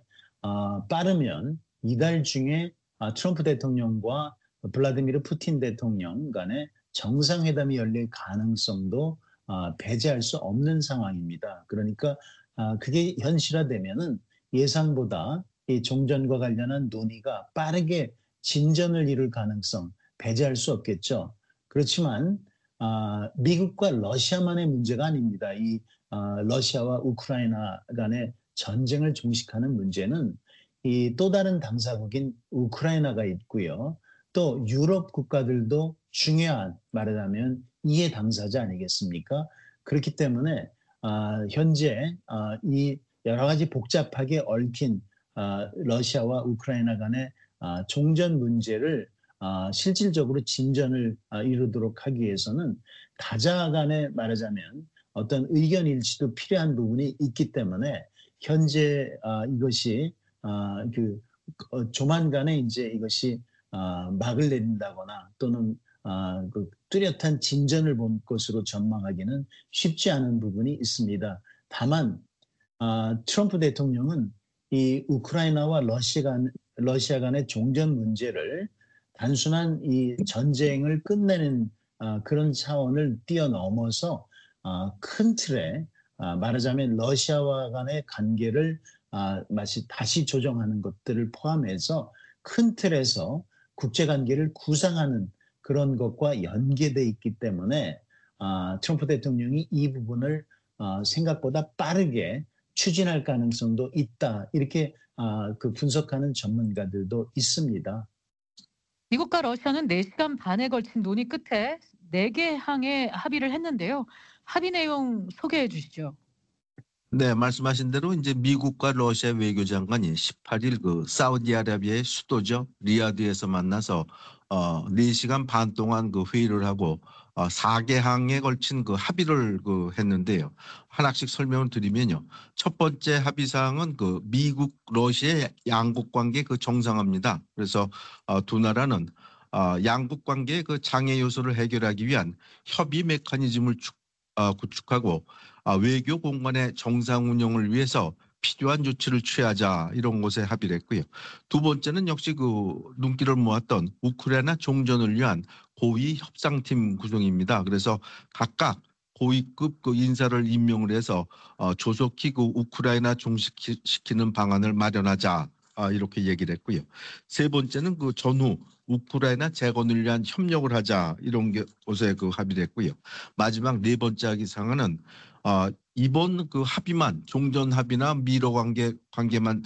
빠르면 이달 중에 트럼프 대통령과 블라디미르 푸틴 대통령 간의 정상회담이 열릴 가능성도 배제할 수 없는 상황입니다. 그러니까 그게 현실화되면은 예상보다 이 종전과 관련한 논의가 빠르게 진전을 이룰 가능성 배제할 수 없겠죠. 그렇지만 미국과 러시아만의 문제가 아닙니다. 이 러시아와 우크라이나 간의 전쟁을 종식하는 문제는 이 또 다른 당사국인 우크라이나가 있고요. 또 유럽 국가들도 중요한 말하자면 이해 당사자 아니겠습니까? 그렇기 때문에 현재 이 여러 가지 복잡하게 얽힌 러시아와 우크라이나 간의 종전 문제를 실질적으로 진전을 이루도록 하기 위해서는 다자 간에 말하자면 어떤 의견 일치도 필요한 부분이 있기 때문에 현재 이것이 조만간에 이제 이것이 막을 내린다거나 또는 그 뚜렷한 진전을 본 것으로 전망하기는 쉽지 않은 부분이 있습니다. 다만 트럼프 대통령은 이 우크라이나와 러시아 간의 종전 문제를 단순한 이 전쟁을 끝내는 그런 차원을 뛰어넘어서 큰 틀에 말하자면 러시아와 간의 관계를 다시 조정하는 것들을 포함해서 큰 틀에서 국제관계를 구상하는 그런 것과 연계돼 있기 때문에 트럼프 대통령이 이 부분을 생각보다 빠르게 추진할 가능성도 있다. 이렇게 그 분석하는 전문가들도 있습니다. 미국과 러시아는 4시간 반에 걸친 논의 끝에 4개 항에 합의를 했는데요. 합의 내용 소개해 주시죠. 네, 말씀하신 대로 이제 미국과 러시아 외교장관이 18일 그 사우디아라비아의 수도죠, 리야드에서 만나서 4시간 반 동안 그 회의를 하고 4개항에 걸친 그 합의를 했는데요. 하나씩 설명을 드리면요. 첫 번째 합의 사항은 그 미국 러시아 양국 관계 그 정상화입니다. 그래서 두 나라는 양국 관계의 그 장애 요소를 해결하기 위한 협의 메커니즘을 구축하고 외교 공간의 정상 운영을 위해서 필요한 조치를 취하자, 이런 것에 합의를 했고요. 두 번째는 역시 그 눈길을 모았던 우크라이나 종전을 위한 고위 협상팀 구성입니다. 그래서 각각 고위급 그 인사를 임명을 해서 조속히 그 우크라이나 종식시키는 방안을 마련하자, 이렇게 얘기를 했고요. 세 번째는 그 전후 우크라이나 재건을 위한 협력을 하자, 이런 것에 그 합의를 했고요. 마지막 네 번째 합의 사항은 이번 그 합의만, 종전 합의나 미러 관계만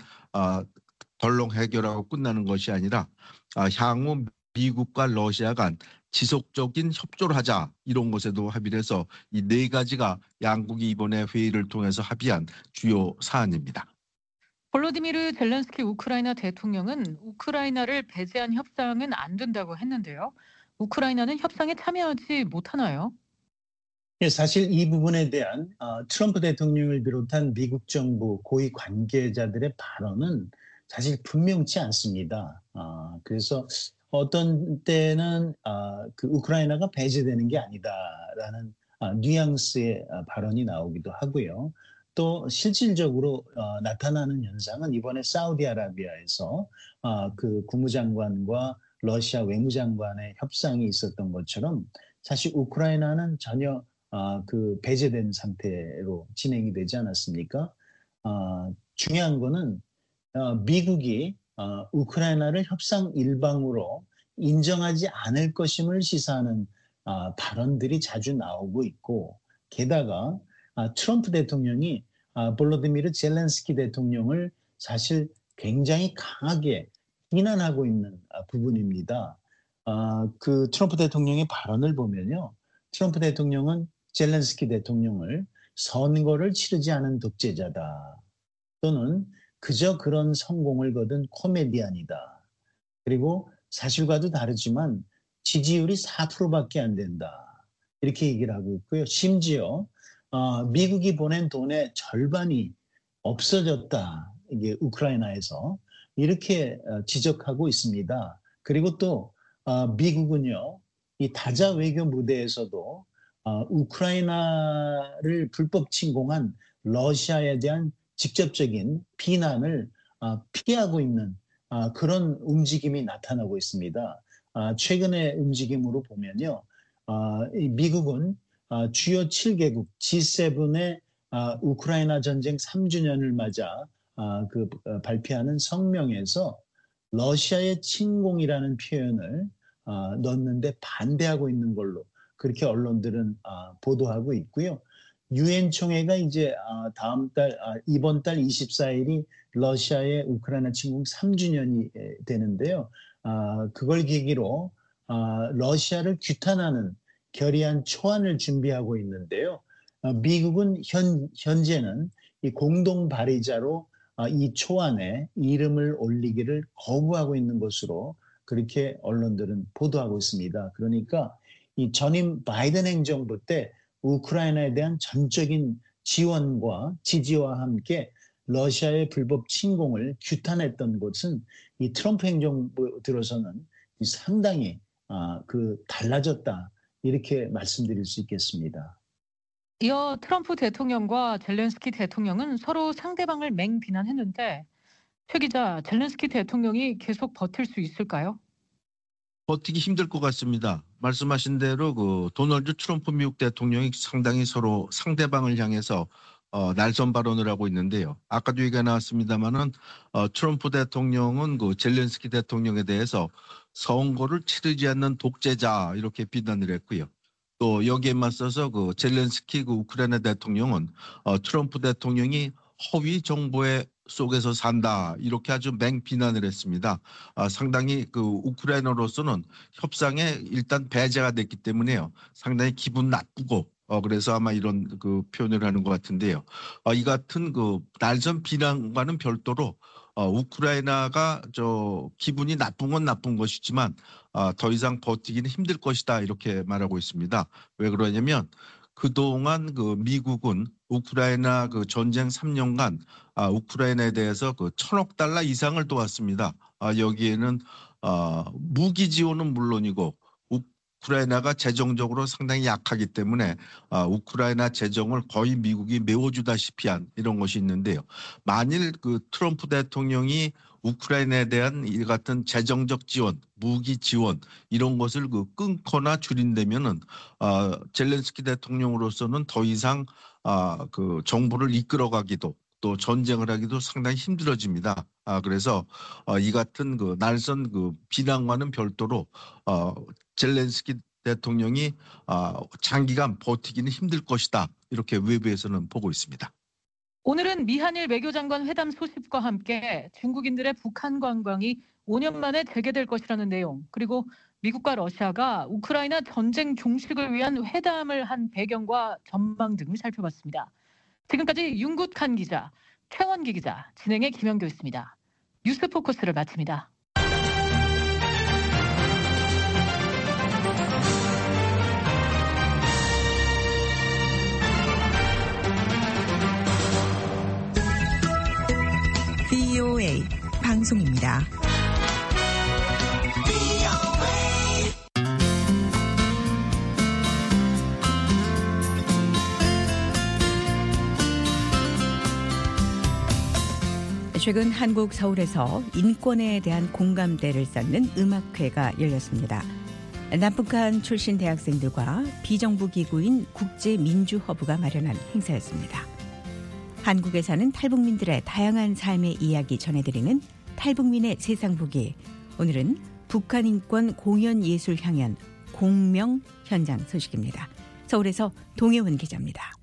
덜렁 해결하고 끝나는 것이 아니라 향후 미국과 러시아 간 지속적인 협조를 하자, 이런 것에도 합의를 해서 이 네 가지가 양국이 이번에 회의를 통해서 합의한 주요 사안입니다. 볼로디미르 젤렌스키 우크라이나 대통령은 우크라이나를 배제한 협상은 안 된다고 했는데요. 우크라이나는 협상에 참여하지 못하나요? 예, 사실 이 부분에 대한 트럼프 대통령을 비롯한 미국 정부 고위 관계자들의 발언은 사실 분명치 않습니다. 그래서 어떤 때는 그 우크라이나가 배제되는 게 아니다라는 뉘앙스의 발언이 나오기도 하고요. 또 실질적으로 나타나는 현상은 이번에 사우디아라비아에서 그 국무장관과 러시아 외무장관의 협상이 있었던 것처럼 사실 우크라이나는 전혀 그 배제된 상태로 진행이 되지 않았습니까? 중요한 거는 미국이 우크라이나를 협상 일방으로 인정하지 않을 것임을 시사하는 발언들이 자주 나오고 있고, 게다가 트럼프 대통령이 볼로디미르 젤렌스키 대통령을 사실 굉장히 강하게 비난하고 있는 부분입니다. 그 트럼프 대통령의 발언을 보면요. 트럼프 대통령은 젤렌스키 대통령을 선거를 치르지 않은 독재자다, 또는 그저 그런 성공을 거둔 코미디언이다. 그리고 사실과도 다르지만 지지율이 4%밖에 안 된다. 이렇게 얘기를 하고 있고요. 심지어 미국이 보낸 돈의 절반이 없어졌다. 이게 우크라이나에서 이렇게 지적하고 있습니다. 그리고 또 미국은요, 이 다자 외교 무대에서도 우크라이나를 불법 침공한 러시아에 대한 직접적인 비난을 피하고 있는 그런 움직임이 나타나고 있습니다. 최근의 움직임으로 보면요, 미국은 주요 7개국 G7의 우크라이나 전쟁 3주년을 맞아 발표하는 성명에서 러시아의 침공이라는 표현을 넣는데 반대하고 있는 걸로 그렇게 언론들은 보도하고 있고요. 유엔 총회가 이제 이번 달 24일이 러시아의 우크라이나 침공 3주년이 되는데요. 그걸 계기로 러시아를 규탄하는 결의안 초안을 준비하고 있는데요. 미국은 현재는 이 공동 발의자로 이 초안에 이름을 올리기를 거부하고 있는 것으로 그렇게 언론들은 보도하고 있습니다. 그러니까 이 전임 바이든 행정부 때 우크라이나에 대한 전적인 지원과 지지와 함께 러시아의 불법 침공을 규탄했던 것은 이 트럼프 행정부 들어서는 상당히 달라졌다 이렇게 말씀드릴 수 있겠습니다. 이어 트럼프 대통령과 젤렌스키 대통령은 서로 상대방을 맹비난했는데 최 기자, 젤렌스키 대통령이 계속 버틸 수 있을까요? 버티기 힘들 것 같습니다. 말씀하신 대로 그 도널드 트럼프 미국 대통령이 상당히 서로 상대방을 향해서 날선 발언을 하고 있는데요. 아까도 얘기가 나왔습니다만은 트럼프 대통령은 그 젤렌스키 대통령에 대해서 선거를 치르지 않는 독재자 이렇게 비난을 했고요. 또 여기에 맞서서 그 젤렌스키 그 우크라이나 대통령은 트럼프 대통령이 허위 정보의 속에서 산다 이렇게 아주 맹비난을 했습니다. 상당히 그 우크라이나로서는 협상에 일단 배제가 됐기 때문에요. 상당히 기분 나쁘고 그래서 아마 이런 그 표현을 하는 것 같은데요. 이 같은 그 날선 비난과는 별도로 우크라이나가 기분이 나쁜 건 나쁜 것이지만 더 이상 버티기는 힘들 것이다 이렇게 말하고 있습니다. 왜 그러냐면 그동안 그 미국은 우크라이나 그 전쟁 3년간 우크라이나에 대해서 그 $1,000억 이상을 도왔습니다. 여기에는 무기 지원은 물론이고 우크라이나가 재정적으로 상당히 약하기 때문에 우크라이나 재정을 거의 미국이 메워주다시피 한 이런 것이 있는데요. 만일 그 트럼프 대통령이 우크라이나에 대한 이 같은 재정적 지원, 무기 지원 이런 것을 그 끊거나 줄인다면은 젤렌스키 대통령으로서는 더 이상 그 정부를 이끌어가기도 또 전쟁을 하기도 상당히 힘들어집니다. 그래서 이 같은 그 날선 그 비난과는 별도로 젤렌스키 대통령이 장기간 버티기는 힘들 것이다. 이렇게 외부에서는 보고 있습니다. 오늘은 미한일 외교장관 회담 소식과 함께 중국인들의 북한 관광이 5년 만에 재개될 것이라는 내용, 그리고 미국과 러시아가 우크라이나 전쟁 종식을 위한 회담을 한 배경과 전망 등을 살펴봤습니다. 지금까지 윤굿한 기자, 최원기 기자, 진행의 김영교였습니다. 뉴스 포커스를 마칩니다. VOA 방송입니다. 최근 한국 서울에서 인권에 대한 공감대를 쌓는 음악회가 열렸습니다. 남북한 출신 대학생들과 비정부 기구인 국제민주허브가 마련한 행사였습니다. 한국에 사는 탈북민들의 다양한 삶의 이야기 전해드리는 탈북민의 세상 보기. 오늘은 북한 인권 공연 예술 향연 공명 현장 소식입니다. 서울에서 동혜원 기자입니다.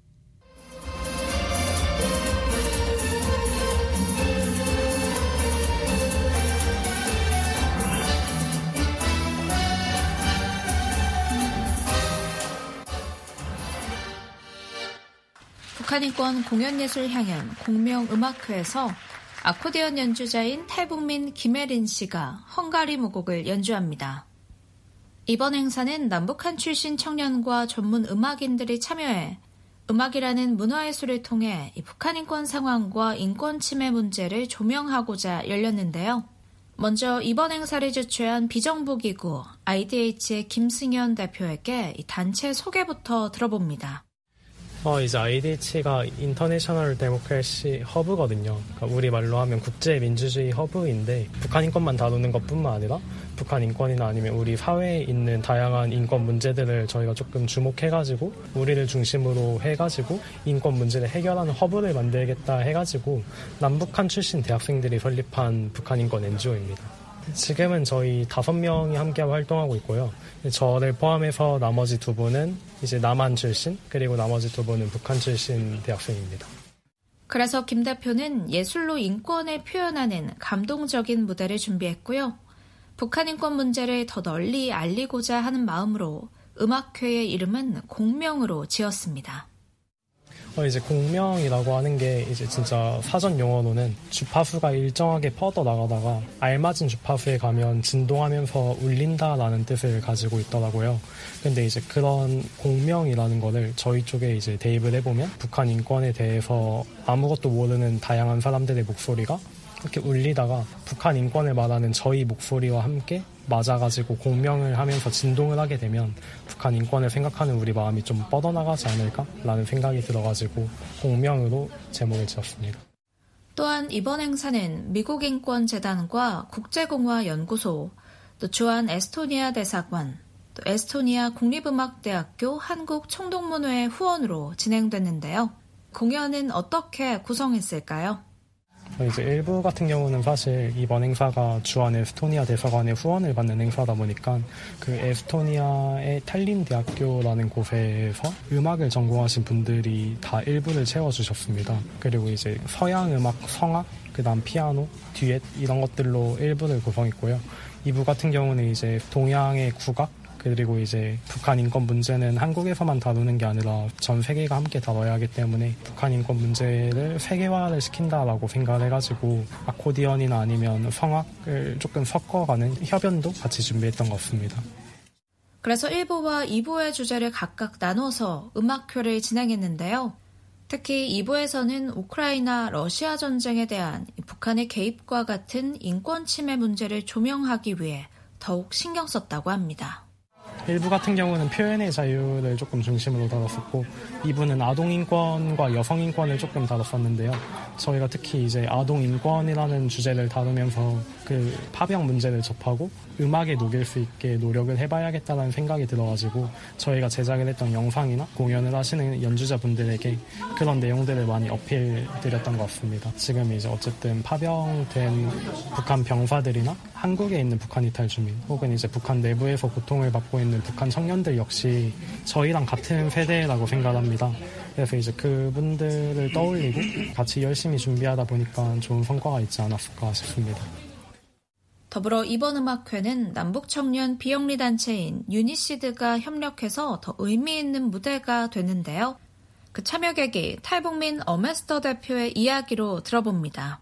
북한인권 공연예술 향연 공명음악회에서 아코디언 연주자인 탈북민 김혜린 씨가 헝가리 무곡을 연주합니다. 이번 행사는 남북한 출신 청년과 전문 음악인들이 참여해 음악이라는 문화예술을 통해 북한인권 상황과 인권 침해 문제를 조명하고자 열렸는데요. 먼저 이번 행사를 주최한 비정부기구 IDH의 김승현 대표에게 이 단체 소개부터 들어봅니다. 이제 IDH가 인터내셔널 데모크래시 허브거든요. 그러니까 우리말로 하면 국제 민주주의 허브인데 북한 인권만 다루는 것뿐만 아니라 북한 인권이나 아니면 우리 사회에 있는 다양한 인권 문제들을 저희가 조금 주목해가지고 우리를 중심으로 해가지고 인권 문제를 해결하는 허브를 만들겠다 해가지고 남북한 출신 대학생들이 설립한 북한 인권 NGO입니다. 지금은 저희 5명이 함께 활동하고 있고요. 저를 포함해서 나머지 2분은 이제 남한 출신, 그리고 나머지 2분은 북한 출신 대학생입니다. 그래서 김 대표는 예술로 인권을 표현하는 감동적인 무대를 준비했고요. 북한 인권 문제를 더 널리 알리고자 하는 마음으로 음악회의 이름은 공명으로 지었습니다. 이제 공명이라고 하는 게 이제 진짜 사전 용어로는 주파수가 일정하게 뻗어 나가다가 알맞은 주파수에 가면 진동하면서 울린다라는 뜻을 가지고 있더라고요. 근데 이제 그런 공명이라는 거를 저희 쪽에 이제 대입을 해보면 북한 인권에 대해서 아무것도 모르는 다양한 사람들의 목소리가 이렇게 울리다가 북한 인권을 말하는 저희 목소리와 함께 맞아가지고 공명을 하면서 진동을 하게 되면 북한 인권을 생각하는 우리 마음이 좀 뻗어나가지 않을까라는 생각이 들어가지고 공명으로 제목을 지었습니다. 또한 이번 행사는 미국인권재단과 국제공화연구소, 또 주한 에스토니아 대사관, 또 에스토니아 국립음악대학교 한국총동문회 후원으로 진행됐는데요. 공연은 어떻게 구성했을까요? 이제 일부 같은 경우는 사실 이번 행사가 주한 에스토니아 대사관의 후원을 받는 행사다 보니까 그 에스토니아의 탈린 대학교라는 곳에서 음악을 전공하신 분들이 다 일부를 채워주셨습니다. 그리고 이제 서양 음악, 성악, 그다음 피아노, 듀엣 이런 것들로 일부를 구성했고요. 2부 같은 경우는 이제 동양의 국악 그리고 이제 북한 인권 문제는 한국에서만 다루는 게 아니라 전 세계가 함께 다뤄야 하기 때문에 북한 인권 문제를 세계화를 시킨다라고 생각을 해가지고 아코디언이나 아니면 성악을 조금 섞어가는 협연도 같이 준비했던 것 같습니다. 그래서 1부와 2부의 주제를 각각 나눠서 음악회를 진행했는데요. 특히 2부에서는 우크라이나, 러시아 전쟁에 대한 북한의 개입과 같은 인권 침해 문제를 조명하기 위해 더욱 신경 썼다고 합니다. 1부 같은 경우는 표현의 자유를 조금 중심으로 다뤘었고 2부는 아동인권과 여성인권을 조금 다뤘었는데요. 저희가 특히 이제 아동인권이라는 주제를 다루면서 그 파병 문제를 접하고 음악에 녹일 수 있게 노력을 해봐야겠다는 생각이 들어가지고 저희가 제작을 했던 영상이나 공연을 하시는 연주자분들에게 그런 내용들을 많이 어필드렸던 것 같습니다. 지금 이제 어쨌든 파병된 북한 병사들이나 한국에 있는 북한 이탈 주민 혹은 이제 북한 내부에서 고통을 받고 있는 북한 청년들 역시 저희랑 같은 세대라고 생각합니다. 그래서 이제 그분들을 떠올리고 같이 열심히 준비하다 보니까 좋은 성과가 있지 않았을까 싶습니다. 더불어 이번 음악회는 남북청년 비영리단체인 유니시드가 협력해서 더 의미 있는 무대가 됐는데요. 그 참여객이 탈북민 어메스터 대표의 이야기로 들어봅니다.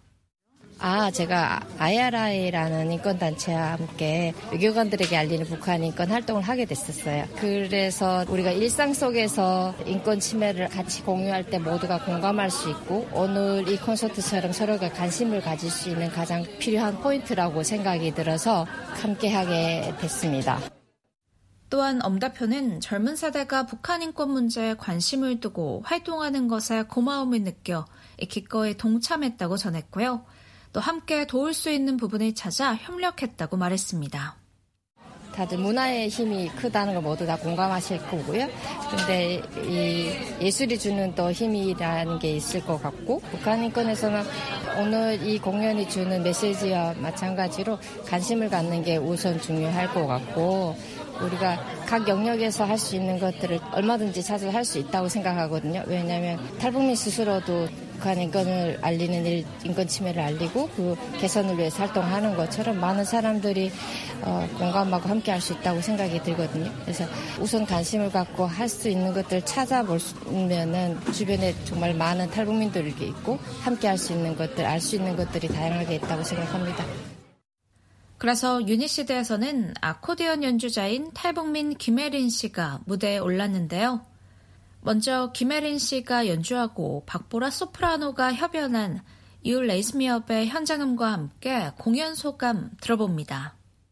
제가 IRI라는 인권단체와 함께 외교관들에게 알리는 북한 인권 활동을 하게 됐었어요. 그래서 우리가 일상 속에서 인권 침해를 같이 공유할 때 모두가 공감할 수 있고 오늘 이 콘서트처럼 서로가 관심을 가질 수 있는 가장 필요한 포인트라고 생각이 들어서 함께하게 됐습니다. 또한 엄 대표는 젊은 세대가 북한 인권 문제에 관심을 두고 활동하는 것에 고마움을 느껴 기꺼이 동참했다고 전했고요. 또 함께 도울 수 있는 부분을 찾아 협력했다고 말했습니다. 다들 문화의 힘이 크다는 걸 모두 다 공감하실 거고요. 근데 이 예술이 주는 또 힘이라는 게 있을 것 같고 북한 인권에서는 오늘 이 공연이 주는 메시지와 마찬가지로 관심을 갖는 게 우선 중요할 것 같고 우리가 각 영역에서 할 수 있는 것들을 얼마든지 찾아서 할 수 있다고 생각하거든요. 왜냐하면 탈북민 스스로도 북한 인권을 알리는 인권 침해를 알리고 그 개선을 위해서 활동하는 것처럼 많은 사람들이 공감하고 함께 할 수 있다고 생각이 들거든요. 그래서 우선 관심을 갖고 할 수 있는 것들을 찾아보면은 주변에 정말 많은 탈북민들이 있고 함께 할 수 있는 것들, 알 수 있는 것들이 다양하게 있다고 생각합니다. 그래서 유니시드에서는 아코디언 연주자인 탈북민 김혜린 씨가 무대에 올랐는데요. 먼저 김혜린 씨가 연주하고 박보라 소프라노가 협연한 You Raise Me Up의 현장음과 함께 공연 소감 들어봅니다.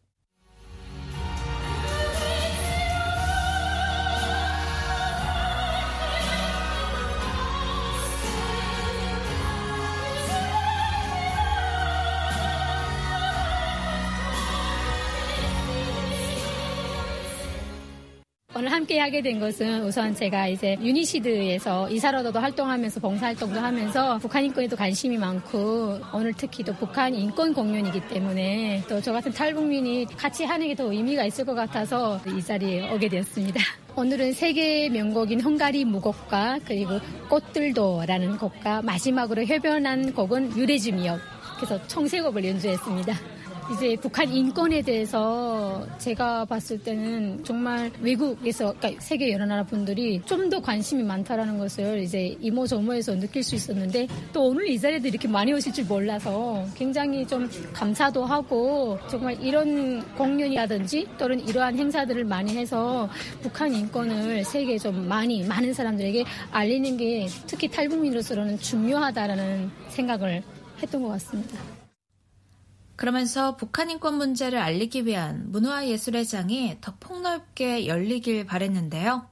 오늘 함께 하게 된 것은 우선 제가 이제 유니시드에서 이사로도 활동하면서 봉사활동도 하면서 북한 인권에도 관심이 많고 오늘 특히 또 북한 인권 공연이기 때문에 또 저 같은 탈북민이 같이 하는 게 더 의미가 있을 것 같아서 이 자리에 오게 되었습니다. 오늘은 세계 명곡인 헝가리 무곡가 그리고 꽃들도라는 곡과 마지막으로 협연한 곡은 유레즈미역. 그래서 총 3곡을 연주했습니다. 이제 북한 인권에 대해서 제가 봤을 때는 정말 외국에서, 그러니까 세계 여러 나라 분들이 좀 더 관심이 많다라는 것을 이제 이모저모에서 느낄 수 있었는데 또 오늘 이 자리에도 이렇게 많이 오실 줄 몰라서 굉장히 좀 감사도 하고 정말 이런 공연이라든지 또는 이러한 행사들을 많이 해서 북한 인권을 세계에 좀 많은 사람들에게 알리는 게 특히 탈북민으로서는 중요하다라는 생각을 했던 것 같습니다. 그러면서 북한 인권 문제를 알리기 위한 문화예술의 장이 더 폭넓게 열리길 바랬는데요.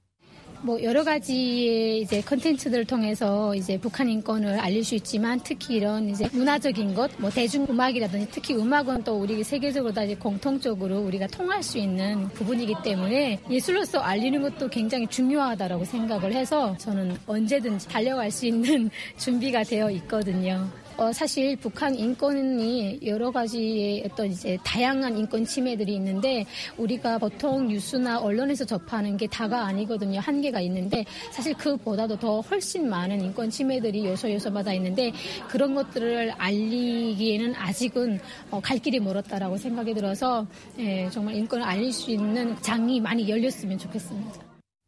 여러 가지의 이제 컨텐츠들을 통해서 이제 북한 인권을 알릴 수 있지만 특히 이런 이제 문화적인 것, 대중음악이라든지 특히 음악은 또 우리 세계적으로 다 이제 공통적으로 우리가 통할 수 있는 부분이기 때문에 예술로서 알리는 것도 굉장히 중요하다라고 생각을 해서 저는 언제든지 달려갈 수 있는 준비가 되어 있거든요. 사실 북한 인권이 여러 가지의 어떤 이제 다양한 인권 침해들이 있는데 우리가 보통 뉴스나 언론에서 접하는 게 다가 아니거든요. 한계가 있는데 사실 그보다도 더 훨씬 많은 인권 침해들이 요소마다 있는데 그런 것들을 알리기에는 아직은 갈 길이 멀었다라고 생각이 들어서 정말 인권을 알릴 수 있는 장이 많이 열렸으면 좋겠습니다.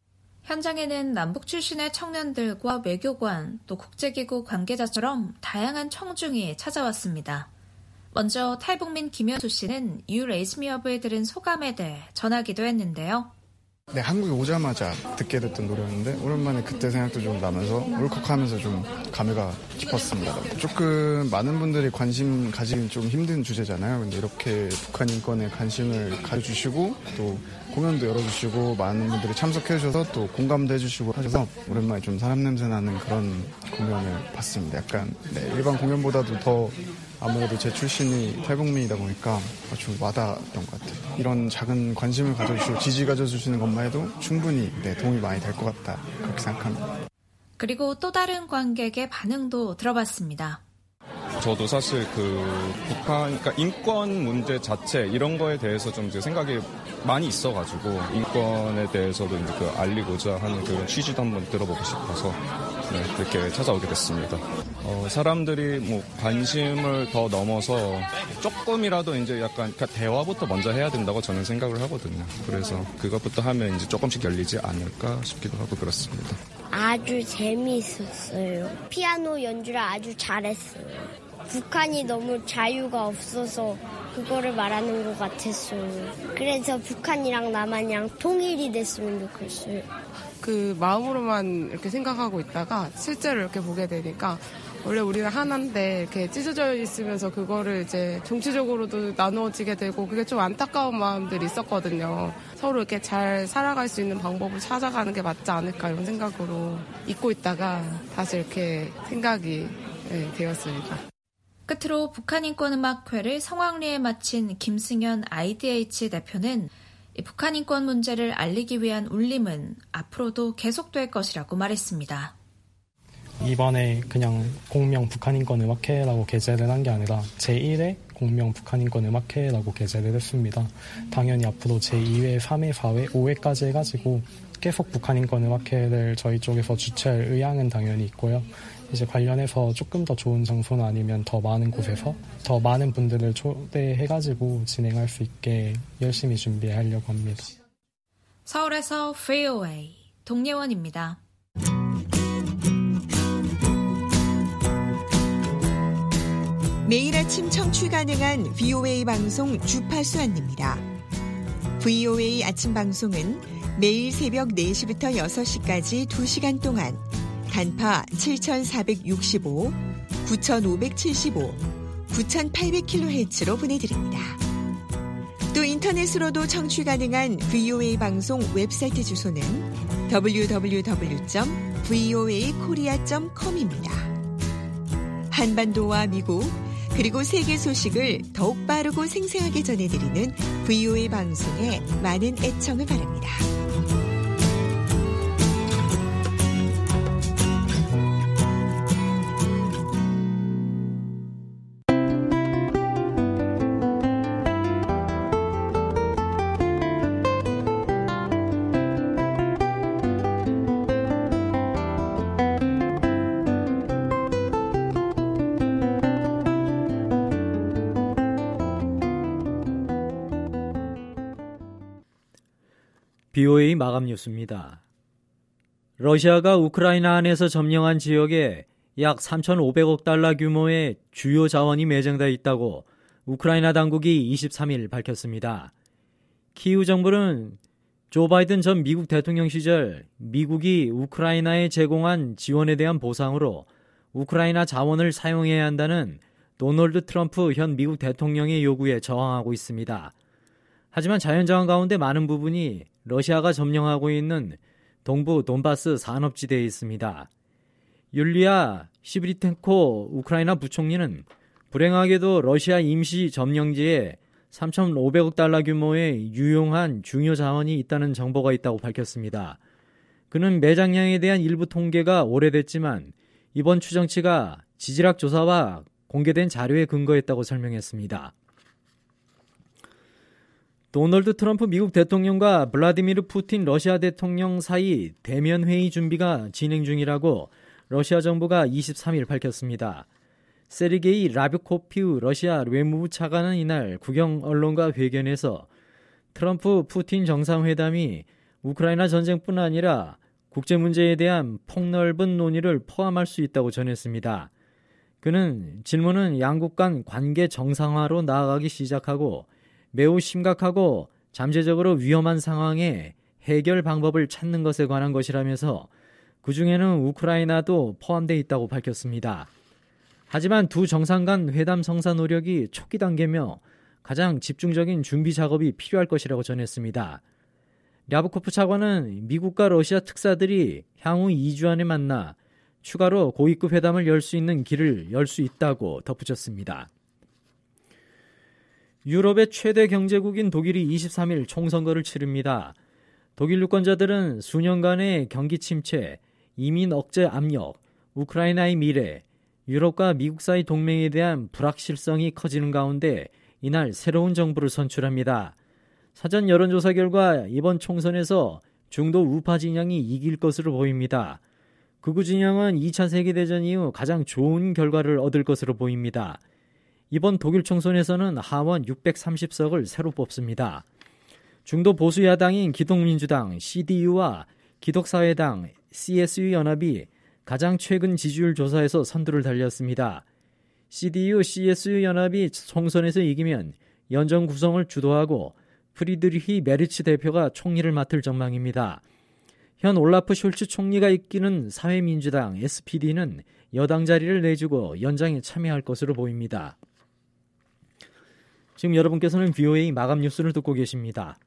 현장에는 남북 출신의 청년들과 외교관, 또 국제기구 관계자처럼 다양한 청중이 찾아왔습니다. 먼저 탈북민 김현수 씨는 You Raise Me Up을 들은 소감에 대해 전하기도 했는데요. 네, 한국에 오자마자 듣게 됐던 노래였는데 오랜만에 그때 생각도 좀 나면서 울컥하면서 좀 감회가 깊었습니다. 조금 많은 분들이 관심 가지긴 좀 힘든 주제잖아요. 근데 이렇게 북한 인권에 관심을 가져주시고 또 공연도 열어주시고 많은 분들이 참석해주셔서 또 공감도 해주시고 하셔서 오랜만에 좀 사람 냄새 나는 그런 공연을 봤습니다. 약간 일반 공연보다도 더 아무래도 제 출신이 탈북민이다 보니까 좀 와닿았던 것 같아요. 이런 작은 관심을 가져주시고 지지 가져주시는 것만 해도 충분히 도움이 많이 될 것 같다 그렇게 생각합니다. 그리고 또 다른 관객의 반응도 들어봤습니다. 저도 사실 북한, 그러니까 인권 문제 자체 이런 거에 대해서 좀 이제 생각이 많이 있어가지고 인권에 대해서도 이제 알리고자 하는 그런 취지도 한번 들어보고 싶어서 그렇게 찾아오게 됐습니다. 사람들이 관심을 더 넘어서 조금이라도 이제 약간 대화부터 먼저 해야 된다고 저는 생각을 하거든요. 그래서 그것부터 하면 이제 조금씩 열리지 않을까 싶기도 하고 그렇습니다. 아주 재미있었어요. 피아노 연주를 아주 잘했어요. 북한이 너무 자유가 없어서 그거를 말하는 것 같았어요. 그래서 북한이랑 남한이랑 통일이 됐으면 좋겠어요. 그 마음으로만 이렇게 생각하고 있다가 실제로 이렇게 보게 되니까 원래 우리가 하나인데 이렇게 찢어져 있으면서 그거를 이제 정치적으로도 나누어지게 되고 그게 좀 안타까운 마음들이 있었거든요. 서로 이렇게 잘 살아갈 수 있는 방법을 찾아가는 게 맞지 않을까 이런 생각으로 잊고 있다가 다시 이렇게 생각이 되었습니다. 끝으로 북한인권음악회를 성황리에 마친 김승현 IDH 대표는 북한 인권 문제를 알리기 위한 울림은 앞으로도 계속될 것이라고 말했습니다. 이번에 그냥 공명 북한인권음악회라고 게재를 한 게 아니라 제1회 공명 북한인권음악회라고 게재를 했습니다. 당연히 앞으로 제2회, 3회, 4회, 5회까지 해가지고 계속 북한인권음악회를 저희 쪽에서 주최할 의향은 당연히 있고요. 이제 관련해서 조금 더 좋은 장소나 아니면 더 많은 곳에서 더 많은 분들을 초대해가지고 진행할 수 있게 열심히 준비하려고 합니다. 서울에서 VOA 동예원입니다. 매일 아침 청취 가능한 VOA 방송 주파수 안내입니다. VOA 아침 방송은 매일 새벽 4시부터 6시까지 2시간 동안 단파 7,465, 9,575, 9,800kHz로 보내드립니다. 또 인터넷으로도 청취 가능한 VOA 방송 웹사이트 주소는 www.voakorea.com입니다. 한반도와 미국 그리고 세계 소식을 더욱 빠르고 생생하게 전해드리는 VOA 방송에 많은 애청을 바랍니다. BOA 마감 뉴스입니다. 러시아가 우크라이나 안에서 점령한 지역에 약 3,500억 달러 규모의 주요 자원이 매장되어 있다고 우크라이나 당국이 23일 밝혔습니다. 키이우 정부는 조 바이든 전 미국 대통령 시절 미국이 우크라이나에 제공한 지원에 대한 보상으로 우크라이나 자원을 사용해야 한다는 도널드 트럼프 현 미국 대통령의 요구에 저항하고 있습니다. 하지만 자연자원 가운데 많은 부분이 러시아가 점령하고 있는 동부 돈바스 산업지대에 있습니다. 율리아 시브리텐코 우크라이나 부총리는 불행하게도 러시아 임시 점령지에 3,500억 달러 규모의 유용한 중요 자원이 있다는 정보가 있다고 밝혔습니다. 그는 매장량에 대한 일부 통계가 오래됐지만 이번 추정치가 지질학 조사와 공개된 자료에 근거했다고 설명했습니다. 도널드 트럼프 미국 대통령과 블라디미르 푸틴 러시아 대통령 사이 대면 회의 준비가 진행 중이라고 러시아 정부가 23일 밝혔습니다. 세르게이 라브코피우 러시아 외무부 차관은 이날 국영 언론과 회견에서 트럼프 푸틴 정상회담이 우크라이나 전쟁뿐 아니라 국제 문제에 대한 폭넓은 논의를 포함할 수 있다고 전했습니다. 그는 질문은 양국 간 관계 정상화로 나아가기 시작하고 매우 심각하고 잠재적으로 위험한 상황에 해결 방법을 찾는 것에 관한 것이라면서 그중에는 우크라이나도 포함되어 있다고 밝혔습니다. 하지만 두 정상 간 회담 성사 노력이 초기 단계며 가장 집중적인 준비 작업이 필요할 것이라고 전했습니다. 랴브코프 차관은 미국과 러시아 특사들이 향후 2주 안에 만나 추가로 고위급 회담을 열 수 있는 길을 열 수 있다고 덧붙였습니다. 유럽의 최대 경제국인 독일이 23일 총선거를 치릅니다. 독일 유권자들은 수년간의 경기 침체, 이민 억제 압력, 우크라이나의 미래, 유럽과 미국 사이 동맹에 대한 불확실성이 커지는 가운데 이날 새로운 정부를 선출합니다. 사전 여론조사 결과 이번 총선에서 중도 우파 진영이 이길 것으로 보입니다. 극우 진영은 2차 세계대전 이후 가장 좋은 결과를 얻을 것으로 보입니다. 이번 독일 총선에서는 하원 630석을 새로 뽑습니다. 중도 보수 야당인 기독민주당 CDU와 기독사회당 CSU 연합이 가장 최근 지지율 조사에서 선두를 달렸습니다. CDU, CSU 연합이 총선에서 이기면 연정 구성을 주도하고 프리드리히 메르츠 대표가 총리를 맡을 전망입니다. 현 올라프 숄츠 총리가 이끄는 사회민주당 SPD는 여당 자리를 내주고 연장에 참여할 것으로 보입니다. 지금 여러분께서는 BOA 마감 뉴스를 듣고 계십니다.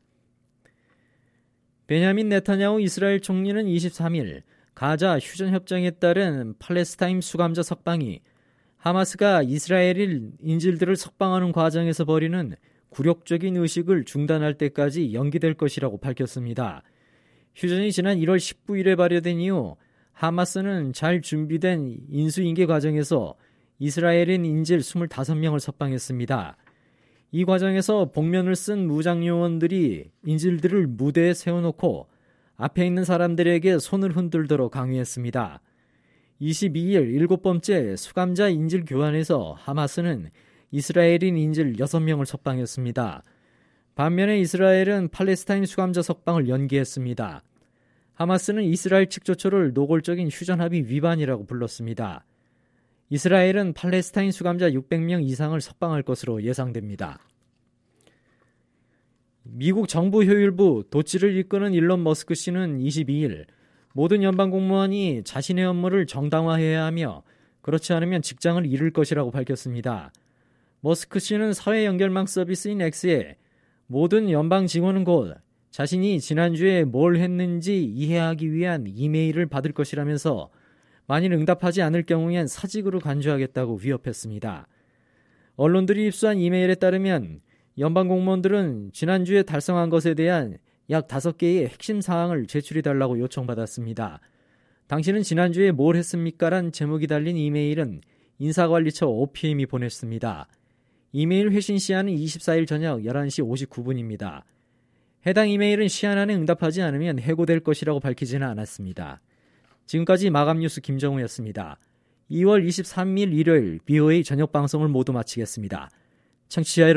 베냐민 네타냐후 이스라엘 총리는 23일 가자 휴전협정에 따른 팔레스타인 수감자 석방이 하마스가 이스라엘인 인질들을 석방하는 과정에서 벌이는 굴욕적인 의식을 중단할 때까지 연기될 것이라고 밝혔습니다. 휴전이 지난 1월 19일에 발효된 이후 하마스는 잘 준비된 인수인계 과정에서 이스라엘인 인질 25명을 석방했습니다. 이 과정에서 복면을 쓴 무장요원들이 인질들을 무대에 세워놓고 앞에 있는 사람들에게 손을 흔들도록 강요했습니다. 22일 7번째 수감자 인질 교환에서 하마스는 이스라엘인 인질 6명을 석방했습니다. 반면에 이스라엘은 팔레스타인 수감자 석방을 연기했습니다. 하마스는 이스라엘 측 조처를 노골적인 휴전합의 위반이라고 불렀습니다. 이스라엘은 팔레스타인 수감자 600명 이상을 석방할 것으로 예상됩니다. 미국 정부 효율부 도치를 이끄는 일론 머스크 씨는 22일 모든 연방 공무원이 자신의 업무를 정당화해야 하며 그렇지 않으면 직장을 잃을 것이라고 밝혔습니다. 머스크 씨는 사회 연결망 서비스인 X에 모든 연방 직원은 곧 자신이 지난주에 뭘 했는지 이해하기 위한 이메일을 받을 것이라면서 만일 응답하지 않을 경우엔 사직으로 간주하겠다고 위협했습니다. 언론들이 입수한 이메일에 따르면 연방 공무원들은 지난주에 달성한 것에 대한 약 5개의 핵심 사항을 제출해달라고 요청받았습니다. 당신은 지난주에 뭘 했습니까? 란 제목이 달린 이메일은 인사관리처 OPM이 보냈습니다. 이메일 회신 시한은 24일 저녁 11시 59분입니다. 해당 이메일은 시한 안에 응답하지 않으면 해고될 것이라고 밝히지는 않았습니다. 지금까지 마감 뉴스 김정우였습니다. 2월 23일 일요일 BOA 저녁 방송을 모두 마치겠습니다. 청취자 여러분